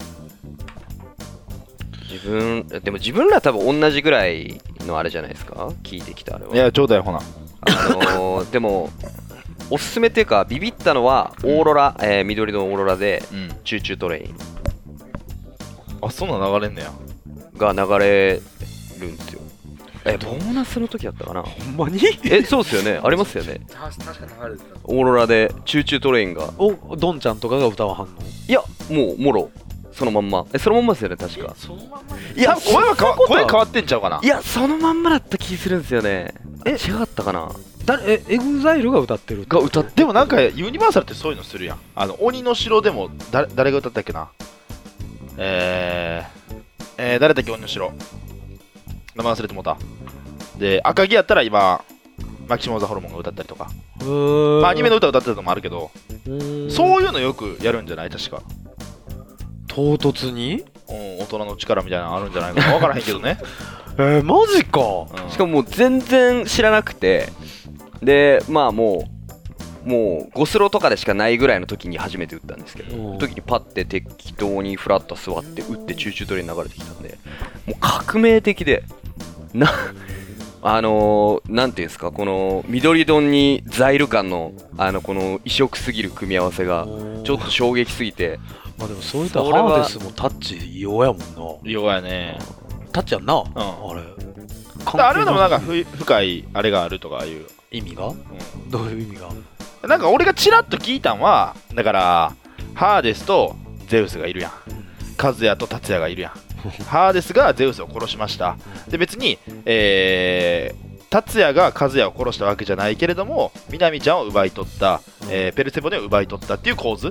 でも自分ら多分同じぐらいのあれじゃないですか、聞いてきたあれは。 いやちょうだいほな。 でもおすすめっていうかビビったのはオーロラ、緑のオーロラで、チューチュートレイン。 あ、そんな流れんねや。 が流れるんですよ。ボーナスの時だったかな。 ほんまに？ そうっすよね。ありますよね。 確か流れてた。 オーロラでチューチュートレインが。 ドンちゃんとかが歌わはんの？ いやもうもろそのまんま。そのまんまですよね確か。 そのまんま。 いや声変わってんちゃうかな。 いやそのまんまだった気するんですよね。違かったかな。 エグザイルが歌ってる？ でもなんかユニバーサルってそういうのするやん。鬼の城でも誰が歌ったっけな。 誰だっけ鬼の城、名前忘れてもうた。で赤城やったら今マキシモザホルモンが歌ったりとか、まあ、アニメの歌歌ってたのもあるけど、そういうのよくやるんじゃない確か。 唐突に大人の力みたいなのあるんじゃないかな分からへんけどねマジか、 しかももう全然知らなくて、でまあもうゴスロとかでしかないぐらいの時に初めて打ったんですけど、その時にパッて適当にフラッと座って打ってチューチュートレに流れてきたんで、もう革命的でなんていうんですか、この緑丼にザイル感のこの異色すぎる組み合わせがちょっと衝撃すぎて。 まあでもそういったハーデスもタッチ異様やもんな。 異様やね。 タッチやんな、あれでもなんか深いあれがあるとかいう意味が、どういう意味が。 なんか俺がチラッと聞いたんは、だからハーデスとゼウスがいるやん、カズヤとタツヤがいるやんハーデスがゼウスを殺しました。で別にタツヤがカズヤを殺したわけじゃないけれども、みなみちゃんを奪い取った、ペルセポネを奪い取ったっていう構図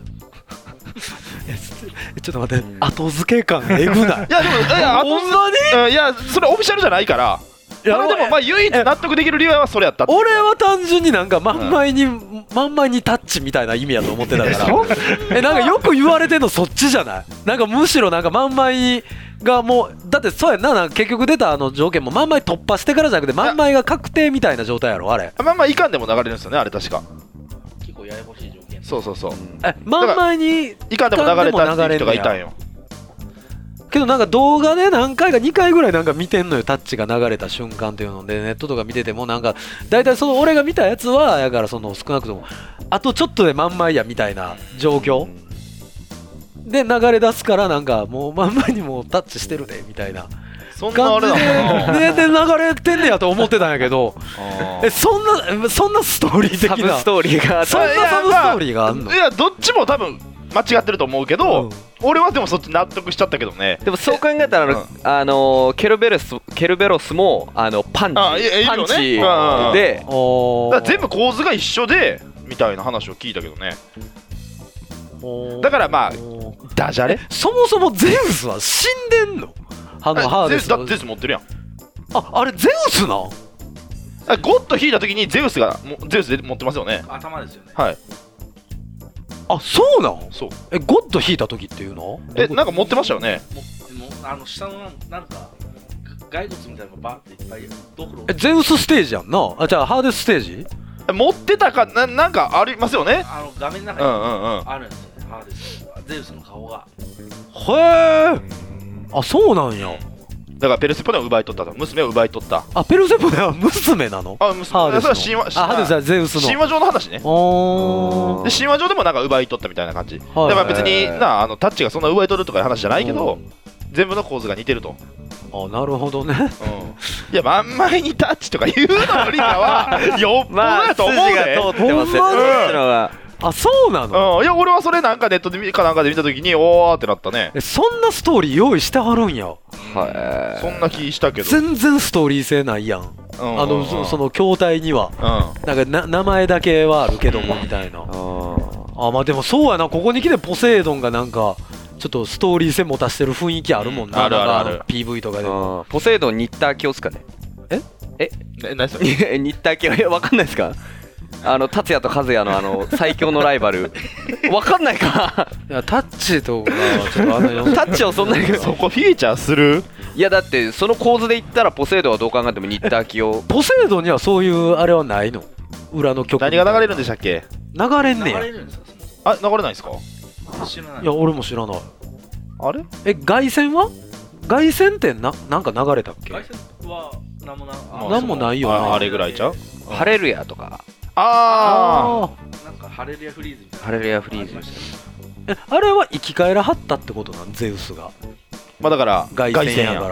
ちょっと待って、後付け感えぐない。 いやでもほんまにいやそれオフィシャルじゃないから。いやでもまあ唯一納得できる理由はそれやったって。 俺は単純になんか真ん前にタッチみたいな意味やと思ってたからなんかよく言われてんのそっちじゃない。なんかむしろなんか真ん前がもうだってそうやんな、結局出た条件も真ん前突破してからじゃなくて真ん前が確定みたいな状態やろあれ。 まあいかんでも流れるんですよねあれ確か。 結構ややこしい条件。 そう真ん前にいかんでも流れたっていう人がいたんよ。 けどなんか動画で何回か2回ぐらいなんか見てんのよ、タッチが流れた瞬間っていうので、ネットとか見ててもなんか大体その俺が見たやつはやからその少なくともあとちょっとで真ん前やみたいな状況で流れ出すから、なんかもう真ん前にもうタッチしてるでみたいなそんなあれだもんで流れてんねやと思ってたんやけどそんなストーリー的なサブストーリーがそんなサブストーリーがあんの。 いやどっちも多分間違ってると思うけど、俺はでもそっち納得しちゃったけどね。 でもそう考えたらケルベロスもパンチで全部構図が一緒でみたいな話を聞いたけどね。だからまあダジャレ。 そもそもゼウスは死んでんの？ハーデスだってゼウス持ってるやん。 あれゼウスなん？ ゴッド引いた時にゼウスで持ってますよね。 頭ですよね。 はい。 あ、そうなん？ そう。 ゴッド引いた時っていうの？ なんか持ってましたよね。 下のなんか骸骨みたいなのがバーっていっぱいドクロ。 ゼウスステージやんな。じゃあハーデスステージ？ 持ってたかなんかありますよね。 画面の中にあるんですよね。ハーデスゼウスの顔が。 へえ。あ、そうなんや。 だからペルセポネを奪い取ったと。娘を奪い取った。 あ、ペルセポネは娘なの？ あ、娘。それは神話。 ハーデスはゼウスの神話上の話ね。で神話上でもなんか奪い取ったみたいな感じ。でも別にタッチがそんな奪い取るとかいう話じゃないけど、全部の構図が似てると。 あ、なるほどね。 いや真ん前にタッチとか言うのよりかはよっぽどやと思うね。 ほんまに。 あ、そうなの？ いや俺はそれなんかネットでかなんかで見たときにおーってなったね。 そんなストーリー用意してはるんや。 そんな気したけど全然ストーリー性ないやん。その筐体にはなんか名前だけはあるけどもみたいな。まあでもそうやな、ここに来てポセイドンがなんかちょっとストーリー性持たしてる雰囲気あるもんな。 あるある PV とかでも。 ポセイドン新田明夫っすかね。 何それ？ 新田明夫わかんないですか？達也と和也の最強のライバルわかんないか？ いやタッチとかちょっとタッチをそんなにそこフィーチャーする？ いやだってその構図で言ったらポセイドンはどう考えても新田明夫。 ポセイドンにはそういうあれはないの？裏の曲何が流れるんでしたっけ？ 流れんねや。 流れるんですか？ あ、流れないですか？ 知らない。 いや俺も知らない。 あれ？ 凱旋は？凱旋ってなんか流れたっけ？ 凱旋はなんもないよな。 あれぐらいちゃう？ ハレルヤとか。 なんかハレルヤフリーズみたいな。 ハレルヤフリーズ。 あれは生き返らはったってことなん？ゼウスが。 まあだから凱旋やから。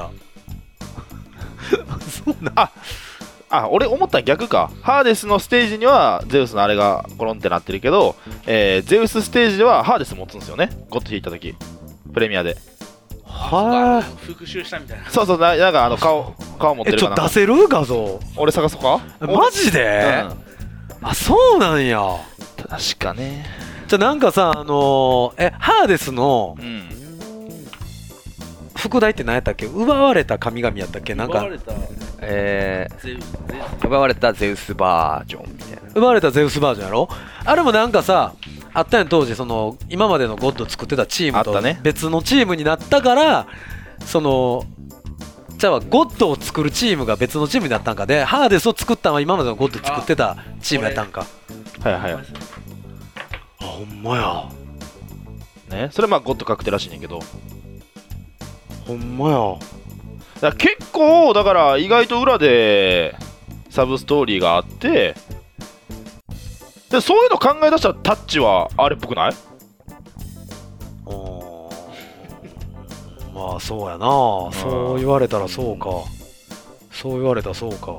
そうなん。 俺思ったら逆か。ハーデスのステージにはゼウスのあれがコロンってなってるけど、ゼウスステージではハーデス持つんですよね。ゴッド引いた時プレミアで。 はい。復習したみたいな。 そうそう、なんか顔持ってるかな。 ちょっと出せる画像？ 俺探そうか？ マジで？あ、そうなんや。 確かね。 じゃあなんかさハーデスの副題って何やったっけ？奪われた神々やったっけ？なんか奪われたゼウスバージョンみたいな。 奪われたゼウスバージョンやろ。あれもなんかさあったやん当時、その今までのゴッド作ってたチームと別のチームになったから、そのじゃあゴッドを作るチームが別のチームになったんかで、ハーデスを作ったのは今までのゴッド作ってたチームやったんか。 はいはい。 あ、ほんまやね、それまあゴッド確定らしいねんけど。 ほんまや。 だから結構だから意外と裏でサブストーリーがあって、でそういうの考え出したらタッチはあれっぽくない？ まあそうやな、そう言われたらそうか、そう言われたらそうか。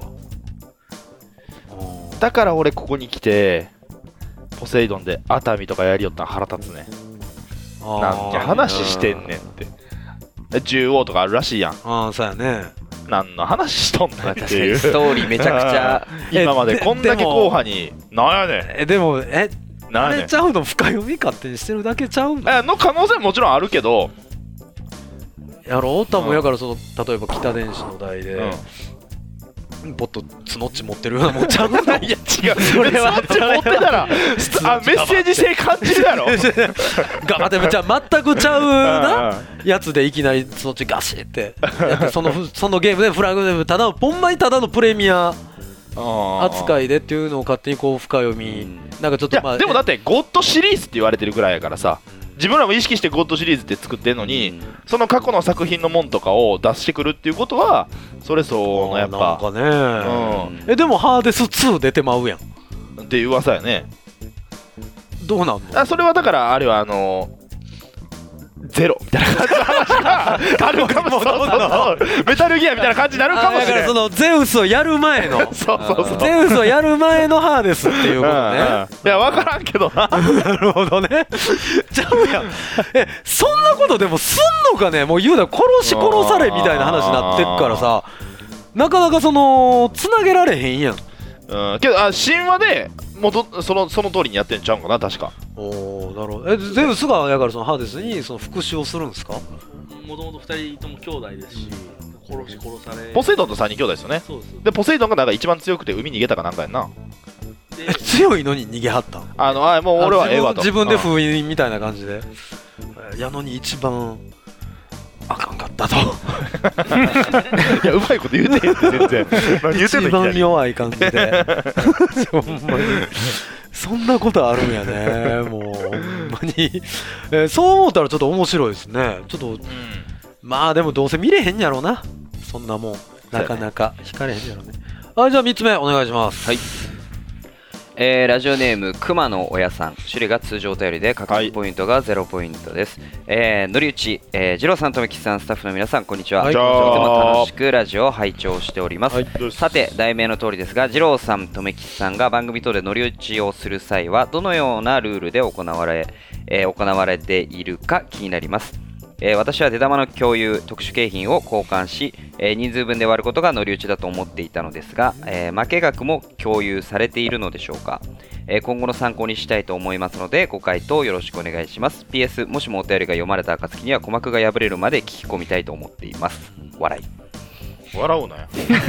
だから俺ここに来てポセイドンで熱海とかやりよったら腹立つね。なんて話してんねんって。獣王とかあるらしいやん。 ああそうやね。 何の話しとんねんっていう。 ストーリーめちゃくちゃ今までこんだけ硬派になんやねん。 でもあれちゃうの深読み勝手にしてるだけちゃうの？ の可能性ももちろんあるけどやろう多分やからその例えば北電子の代で、ポッとツノッチ持ってるようなもんちゃうの？いや違う、 それはツノッチ持ってたらメッセージ性感じるやろ。 頑張ってじゃあ全くちゃうなやつでいきなりそっちガシってやってそのゲームでフラグでただほんまにただのプレミア扱いでっていうのを勝手にこう深読み、なんかちょっとまあでもだってゴッドシリーズって言われてるぐらいやからさ、自分らも意識してゴッドシリーズって作ってんのに、その過去の作品のもんとかを出してくるっていうことはそれそうのやっぱなんかね、でもハーデス2出てまうやんっていう噂やね。 どうなんの？ それはだからあれはゼロみたいな感じの話があるかも。そうメタルギアみたいな感じになるかもしれない。だからそのゼウスをやる前のそうゼウスをやる前のハーデスっていうことね。 いや分からんけどな。 なるほどね。ちゃうやん。そんなことでもすんのかね。もう言うなら殺されみたいな話になってっからさ、なかなかそのつなげられへんやん。 けど神話でその通りにやってんちゃうんかな確か。 おお、なるほど。ゼウスがやからそのハーデスにその復讐をするんですか？ もともと2人とも兄弟ですし、殺され。 ポセイドンと3人兄弟ですよね。 そうです。 でポセイドンがなんか一番強くて海に逃げたかなんかやんな。 強いのに逃げはったん？ もう俺はええわと。 自分で封印みたいな感じで。やのに一番あかんかったと。 いやうまいこと言うてへんって全然。何言うてんの？ 一番弱い感じで。ほんまにそんなことあるんやね。もうほんまに、そう思ったらちょっと面白いですね。ちょっと、まあでもどうせ見れへんやろうな。そんなもんなかなか惹かれへんやろね。じゃあ3つ目お願いします。 はい。ラジオネーム熊の親さん、種類が通常お便りで獲得ポイントが0ポイントです。乗り打ち、二郎さん、とめきさん、スタッフの皆さん、こんにちは。とても楽しくラジオを拝聴しております。さて、題名の通りですが、二郎さん、とめきさんが番組等で乗り打ちをする際はどのようなルールで行われているか気になります。私は出玉の共有特殊景品を交換し、人数分で割ることが乗り打ちだと思っていたのですが、負け額も共有されているのでしょうか。今後の参考にしたいと思いますのでご回答よろしくお願いします。 PS もしもお便りが読まれた暁には鼓膜が破れるまで聞き込みたいと思っています。笑うなよ。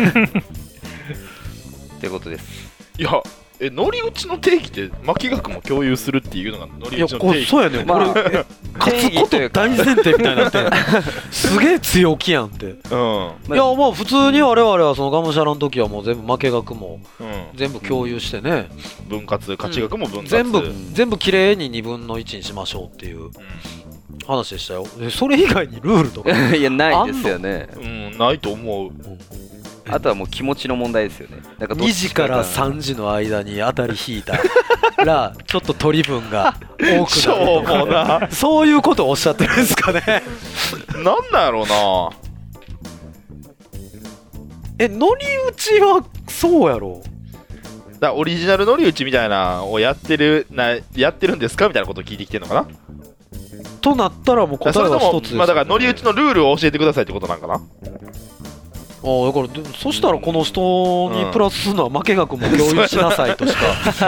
ということです。 いや乗り打ちの定義って負け額も共有するっていうのが乗り打ちの定義。 そうやねん、これ勝つこと大前提みたいになってすげえ強気やんって。いやまあ普通に我々はそのがむしゃらの時はもう全部負け額も全部共有してね、 分割勝ち額も分割、 全部きれいに2分の1にしましょうっていう話でしたよ。それ以外にルールとかいやないですよね。 ないと思う。 あとはもう気持ちの問題ですよね。だから 2時から3時の間に当たり引いたらちょっと取り分が多くなるとかそういうことをおっしゃってるんですかね。 なんなんやろうな。 乗り打ちはそうやろ。 だオリジナル乗り打ちみたいなをやってるんですかみたいなことを聞いてきてるのかなとなったらもう答えは一つです、ね。 だから乗り打ちのルールを教えてくださいってことなんかな。 だからそしたらこの人にプラスするのは負け額も共有しなさいとしか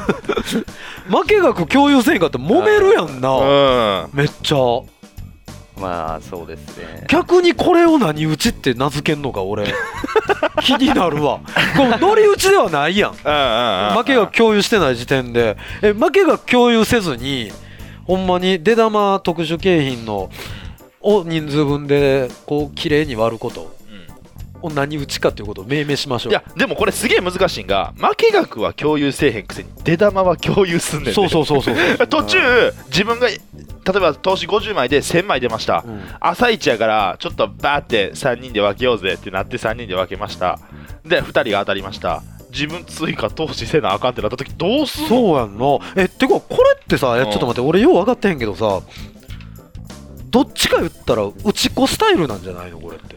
負け額共有せんかって揉めるやんな、めっちゃ。 まあそうですね。 逆にこれを何打ちって名付けんのか俺気になるわ。こう乗り打ちではないやん。負けが共有してない時点で負けが共有せずにほんまに出玉特殊景品のを人数分でこう綺麗に割ることを何打ちかということを命名しましょう。 いやでもこれすげえ難しいんが、負け額は共有せえへんくせに出玉は共有すんねん。 そう途中自分が例えば投資50枚で1000枚出ました、朝一やからちょっとバーって3人で分けようぜってなって3人で分けました。で2人が当たりました。自分追加投資せなあかんってなった時どうすんの？ そうやんな。てかこれってさ、ちょっと待って俺よう分かってへんけどさ、どっちか言ったら打ち子スタイルなんじゃないのこれって。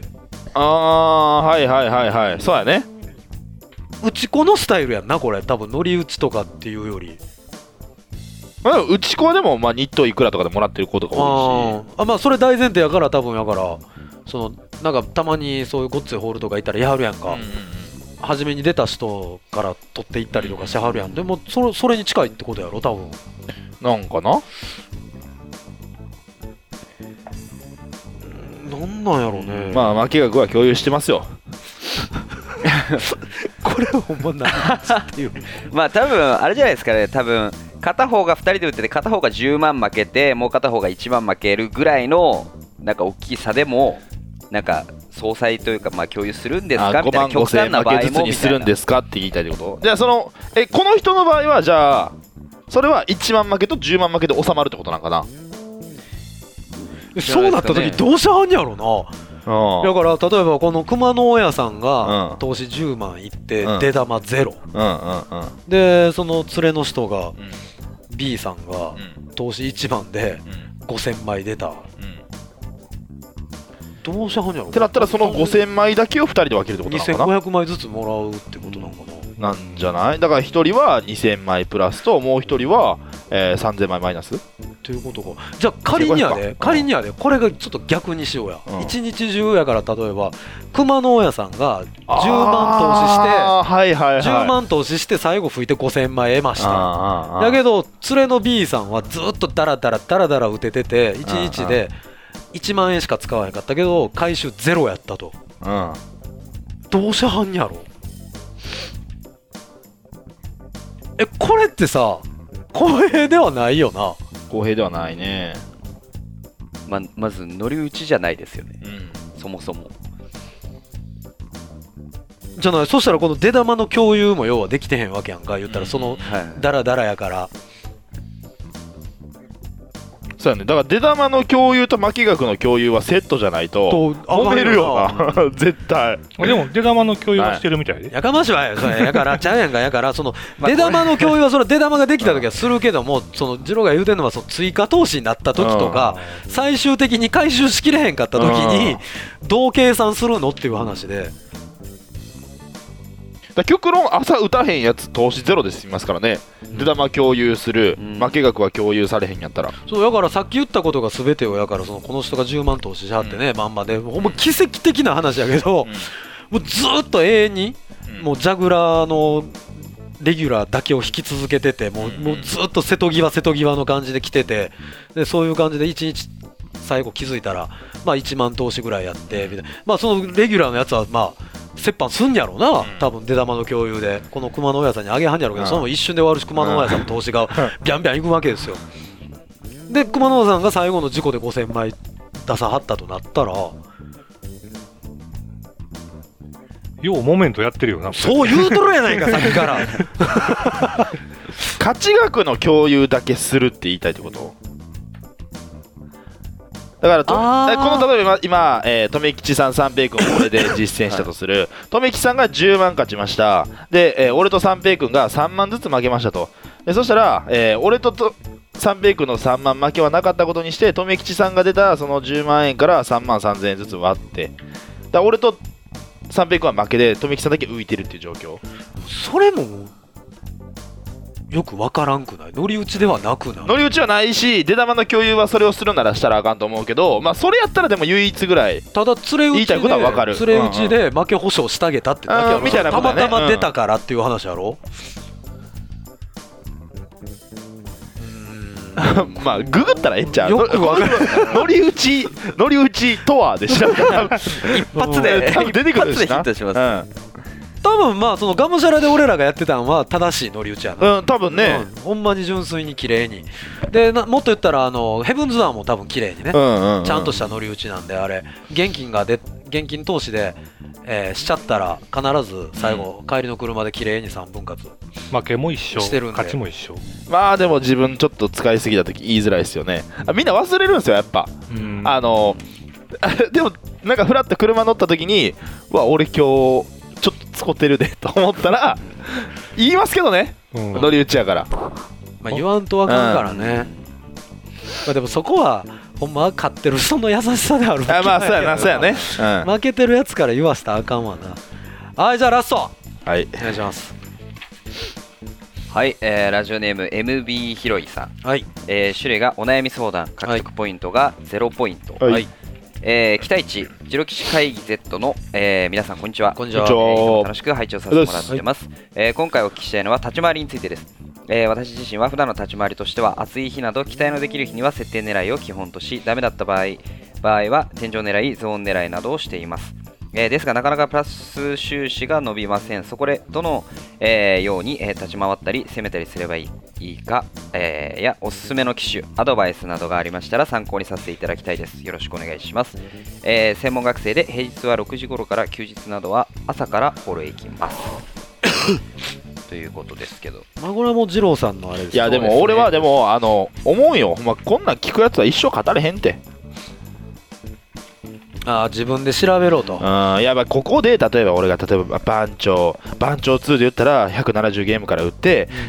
はいそうやね。 打ち子のスタイルやんなこれ。多分乗り打ちとかっていうより打ち子はでもまあ日当いくらとかでもらってる子とか多いし、 まあそれ大前提やから多分やからそのなんかたまにそういうごっついホールとかいたらやはるやんか、初めに出た人から取っていったりとかしはるやん。でもそれに近いってことやろ多分。 なんかな。 なんなんやろね。 まあ負け額は共有してますよこれはほんまなんっていうまあ多分あれじゃないですかね。多分片方が2人で打ってて片方が10万負けてもう片方が1万負けるぐらいのなんか大きい差でもなんか総裁というかまあ共有するんですかみたいな極端な場合もみたいな。5万5千円負けずつにするんですかって言いたいってこと。じゃあそのこの人の場合はじゃあそれは1万負けと10万負けで収まるってことなんかな。 そうなった時どうしはんやろな。だから例えばこの熊野親さんが投資10万いって出玉0、でその連れの人が B さんが投資1万で5000枚出た、どうしはんやろってなったらその5000枚だけを2人で分けるってことなのかな。 2500枚ずつもらうってことなのかな、 なんじゃない。だから1人は2000枚プラスともう1人は、3000枚マイナスということか。じゃあ仮にやでこれがちょっと逆にしようや、一日中やから例えば熊野親さんが10万投資して10万投資して最後吹いて5000枚得ました。だけど連れの B さんはずっとダラダラ打ててて1日で1万円しか使わへんかったけど回収ゼロやったと、どうしはんやろ。これってさ公平ではないよな。 公平ではないね。 まず乗り打ちじゃないですよね、そもそも。 じゃない。そしたらこの出玉の共有も要はできてへんわけやんか言ったら、そのダラダラやから。 そうやね。だから出玉の共有と負け額の共有はセットじゃないと揉めるよな絶対。 でも出玉の共有はしてるみたいで、 やかましいわよそれ。やからちゃうやんか。やからその出玉の共有はその出玉ができた時はするけども、そのジローが言うてんのはその追加投資になった時とか最終的に回収しきれへんかった時にどう計算するのっていう話で。 極論朝打たへんやつ投資ゼロで済みますからね、出玉共有する、負け額は共有されへんやったら。 そうだからさっき言ったことが全てをやから、そのこの人が10万投資しはってね、まんまでほんま奇跡的な話やけど、もうずっと永遠にもうジャグラーのレギュラーだけを引き続けてて、もうずっと瀬戸際の感じで来てて、でそういう感じで1日最後気づいたらまあ1万投資ぐらいやってみたいな。まあそのレギュラーのやつはまあ折半すんやろうな、多分出玉の共有でこの熊野親さんにあげはんやろうけど、その一瞬で終わるし熊野親さんの投資がビャンビャンいくわけですよ。で熊野さんが最後の事故で5000枚出さはったとなったら、ようモメントやってるよな。 そう言うとるやないかさっきから価値額の共有だけするって言いたいってこと。だからこの例えば今、留吉さん三平君これで実践したとする留吉さんが10万勝ちました。で、俺と三平君が3万ずつ負けましたと。でそしたら、俺と三平君の3万負けはなかったことにして、留吉さんが出たその10万円から3万3000円ずつ割って、だ俺と三平君は負けで留吉さんだけ浮いてるっていう状況。 それもよく分からんくない？乗り打ちではなくない？ 乗り打ちはないし、出玉の共有はそれをするならしたらあかんと思うけど、まあそれやったらでも唯一ぐらい。 ただ連れ打ちで言いたいことは分かる。 連れ打ちで負け保証してあげたってだけやろ。 みたいなことね。 たまたま出たからっていう話やろ。 まあググったらええんちゃう。 よくわかる乗り打ちとはで調べたら一発で多分出てくるしな。 一発でヒットします。 多分まあそのがむしゃらで俺らがやってたんは正しい乗り打ちやな。 多分ね、 ほんまに純粋に綺麗にでもっと言ったらヘブンズワンも多分綺麗にね、ちゃんとした乗り打ちなんで、あれ現金投資で、しちゃったら必ず最後、帰りの車で綺麗に3分割負けも一緒してるんで、 勝ちも一緒。 まあでも自分ちょっと使いすぎた時言いづらいですよね。みんな忘れるんですよやっぱ。でもなんかフラッと車乗った時に俺今日ちょっと使ってるでと思ったら言いますけどね、乗り打ちやから、 まあ、言わんとあかんからね。まあでもそこはほんま勝ってる人の優しさである。 まあそうやな、そうやね、 負けてるやつから言わせたらあかんわな。はい、じゃあラストはいお願いします。 はい、ラジオネーム MB ひろいさん、 はい、 種類がお悩み相談、獲得ポイントが0ポイント、 はい、 期待値ジロ騎士会議 Z の、皆さんこんにちは。 こんにちは。 いつも楽しく拝聴させてもらってます。今回お聞きしたいのは立ち回りについてです。私自身は普段の立ち回りとしては暑い日など期待のできる日には設定狙いを基本とし、ダメだった場合は天井狙い、ゾーン狙いなどをしています。ですがなかなかプラス収支が伸びません。そこでどの、ように、立ち回ったり攻めたりすればいいか、やおすすめの機種アドバイスなどがありましたら参考にさせていただきたいです。よろしくお願いします。専門学生で平日は6時頃から休日などは朝からホールへ行きますということですけど、 まあこれはもう二郎さんのあれです。 いやでも俺はでも思うよ、こんなん聞くやつは一生語れへんって。 自分で調べろと。 やっぱここで例えば俺が番長2で言ったら170ゲームから打って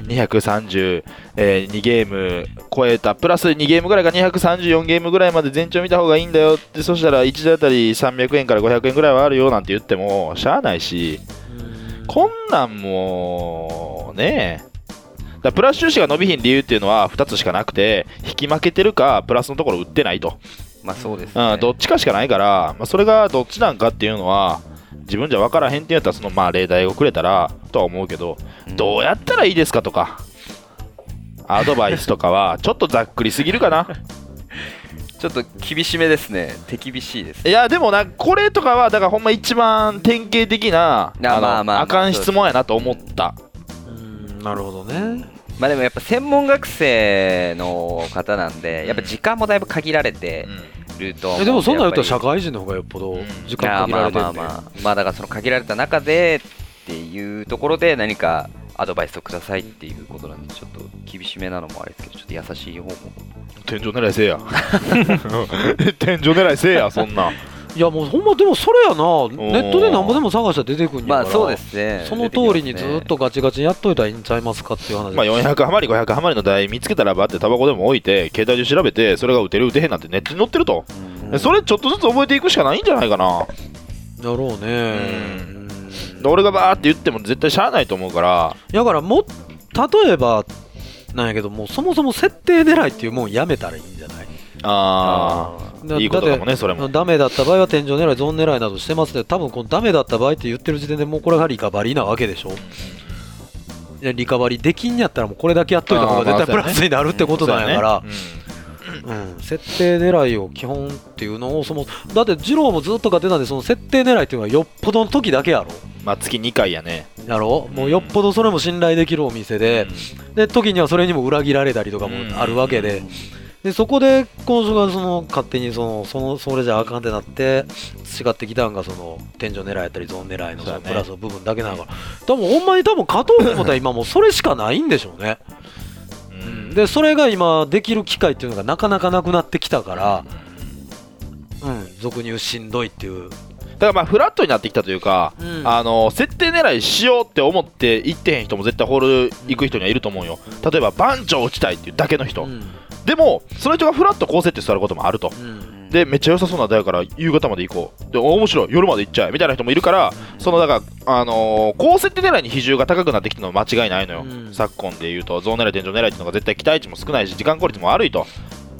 、232ゲーム超えたプラス2ゲームぐらいが234ゲームぐらいまで全長見た方がいいんだよって、そしたら1台あたり300円から500円ぐらいはあるよなんて言ってもしゃあないし、こんなんもねだプラス収支が伸びひん理由っていうのは2つしかなくて、引き負けてるかプラスのところ売ってないと。 まあそうですね、 どっちかしかないから、それがどっちなんかっていうのは自分じゃ分からへんって言ったらその例題をくれたらとは思うけど、どうやったらいいですかとかアドバイスとかはちょっとざっくりすぎるかなちょっと厳しめですね。手厳しいです。 いやでもこれとかはだからほんま一番典型的なあかん質問やなと思った。 なるほどね。 まあでもやっぱ専門学生の方なんで、やっぱ時間もだいぶ限られてると思うんで、 でもそんなん言ったら社会人の方がよっぽど時間限られてるんで、 まあだからその限られた中でっていうところで何かアドバイスをくださいっていうことなんで、ちょっと厳しめなのもあれですけど、ちょっと優しい方も天井狙いせえや天井狙いせえやそんな。 いやもうほんまでもそれやな、ネットでなんぼでも探したら出てくるんやから、 まあそうですね、 その通りにずっとガチガチにやっといたらいいんちゃいますかっていう話。 400ハマり500ハマりの台見つけたらばってタバコでも置いて携帯で調べて、それが打てる打てへんなんてネットに載ってると、それちょっとずつ覚えていくしかないんじゃないかな。 だろうね。 俺がバーって言っても絶対しゃあないと思うから。 だから例えばなんやけども、そもそも設定狙いっていうもんやめたらいいんじゃない。 いいことかもね。それもダメだった場合は天井狙いゾーン狙いなどしてますね。多分このダメだった場合って言ってる時点でもうこれがリカバリーなわけでしょ。リカバリーできんやったらもうこれだけやっといた方が絶対プラスになるってことなんやから、設定狙いを基本っていうのをだって二郎もずっと勝ってたんで、その設定狙いっていうのはよっぽどの時だけやろ。 月2回やね。 やろ、もうよっぽどそれも信頼できるお店で、で時にはそれにも裏切られたりとかもあるわけで、でそこでこの人が勝手にそれじゃあかんってなって違ってきたんが天井狙いやったりゾーン狙いのプラスの部分だけなのから、多分ほんまに勝とうと思ったら今もうそれしかないんでしょうね。でそれが今できる機会っていうのがなかなかなくなってきたから、俗に言うしんどいっていう。 だからフラットになってきたというか、設定狙いしようって思って行ってへん人も絶対ホール行く人にはいると思うよ。例えば番長打ちたいっていうだけの人、でもその人がフラット高設定することもあると、でめっちゃ良さそうな台から夕方まで行こう、で面白い夜まで行っちゃえみたいな人もいるから、だから高設定狙いに比重が高くなってきたのは間違いないのよ。昨今でいうとゾーン狙い天井狙いっていうのが絶対期待値も少ないし時間効率も悪いと。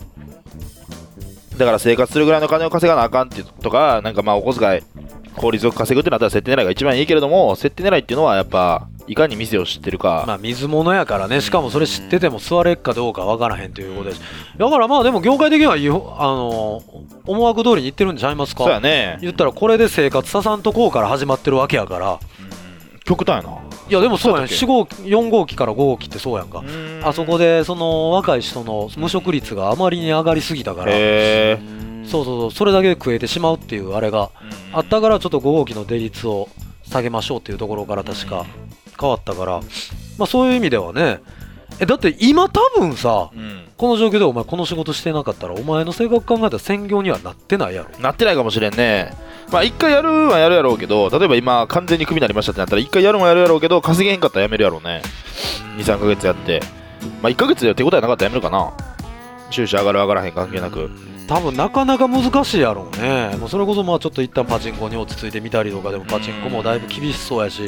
だから生活するぐらいの金を稼がなあかんってとか、お小遣い効率よく稼ぐってなったら設定狙いが一番いいけれども、設定狙いっていうのはやっぱいかに店を知ってるか。 まあ水物やからね。しかもそれ知ってても座れっかどうかわからへんということです。だからまあでも業界的には思惑通りにいってるんちゃいますか。 そうやね。 言ったらこれで生活ささんとこうから始まってるわけやから。 極端やな。 いやでもそうやん。4号機から5号機ってそうやんか。あそこでその若い人の無職率があまりに上がりすぎたから。そうそれだけで食えてしまうっていうあれがあったから、ちょっと5号機の出率を下げましょうっていうところから確か変わったから、まあそういう意味ではね。だって今多分さ、この状況でお前この仕事してなかったらお前の性格考えたら専業にはなってないやろ。 なってないかもしれんね。まあ一回やるはやるやろうけど、例えば今完全にクビになりましたってなったら一回やるもやるやろうけど、稼げへんかったらやめるやろうね。2、3ヶ月やって、まあ1ヶ月で手応えなかったらやめるかな。収支上がる上がらへん関係なく。 多分なかなか難しいやろうね。もうそれこそまあちょっと一旦パチンコに落ち着いてみたりとかでも、パチンコもだいぶ厳しそうやし、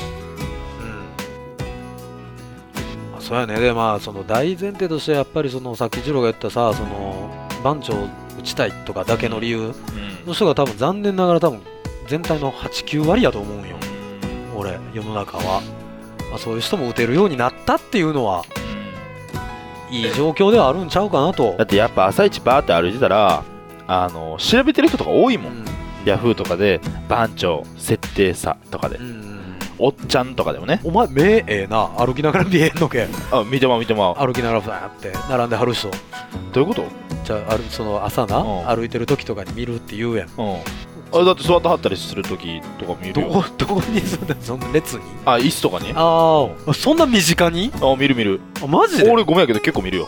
そうやね。でまあその大前提としてやっぱりそのさっき次郎が言ったさ、その番長打ちたいとかだけの理由の人が多分残念ながら多分全体の8、9割やと思うんよ。俺世の中は、まあ、そういう人も打てるようになったっていうのはいい状況ではあるんちゃうかなと。 だってやっぱ朝一バーって歩いてたら調べてる人とか多いもん、ヤフーとかで番長設定差とかで、おっちゃんとかでもね。 お前目ええな、歩きながら見えんのけ。 見てまう見てまう。 歩きながらバーって並んではる人。 どういうこと？ じゃあその朝な、歩いてる時とかに見るって言うやん。 だって座ってはったりする時とか見るよ。 どこにそんな列に？ 椅子とかに？ そんな身近に？ 見る。 マジで？ 俺ごめんやけど結構見るよ。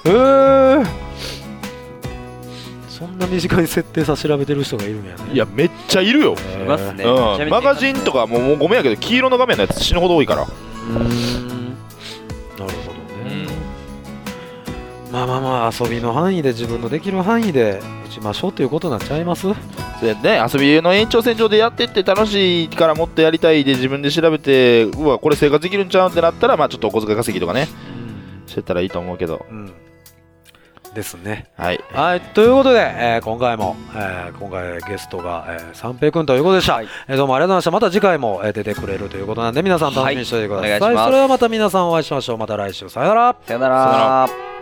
そんな身近に設定さ調べてる人がいるんやね。 いやめっちゃいるよ。 いますね。 マガジンとかもうごめんやけど黄色の画面のやつ死ぬほど多いから。 なるほどね。まあ遊びの範囲で自分のできる範囲で打ちましょうということなんちゃいます？ でね、遊びの延長線上でやってって楽しいからもっとやりたいで自分で調べて、うわこれ生活できるんちゃうってなったら、まあちょっとお小遣い稼ぎとかね、してたらいいと思うけど。 ですね。 はい。 ということで、今回ゲストが、三平君ということでした。どうもありがとうございました。また次回も、出てくれるということなんで皆さん楽しみにしておいてください。それではまた皆さんお会いしましょう。また来週さよなら。 さよなら。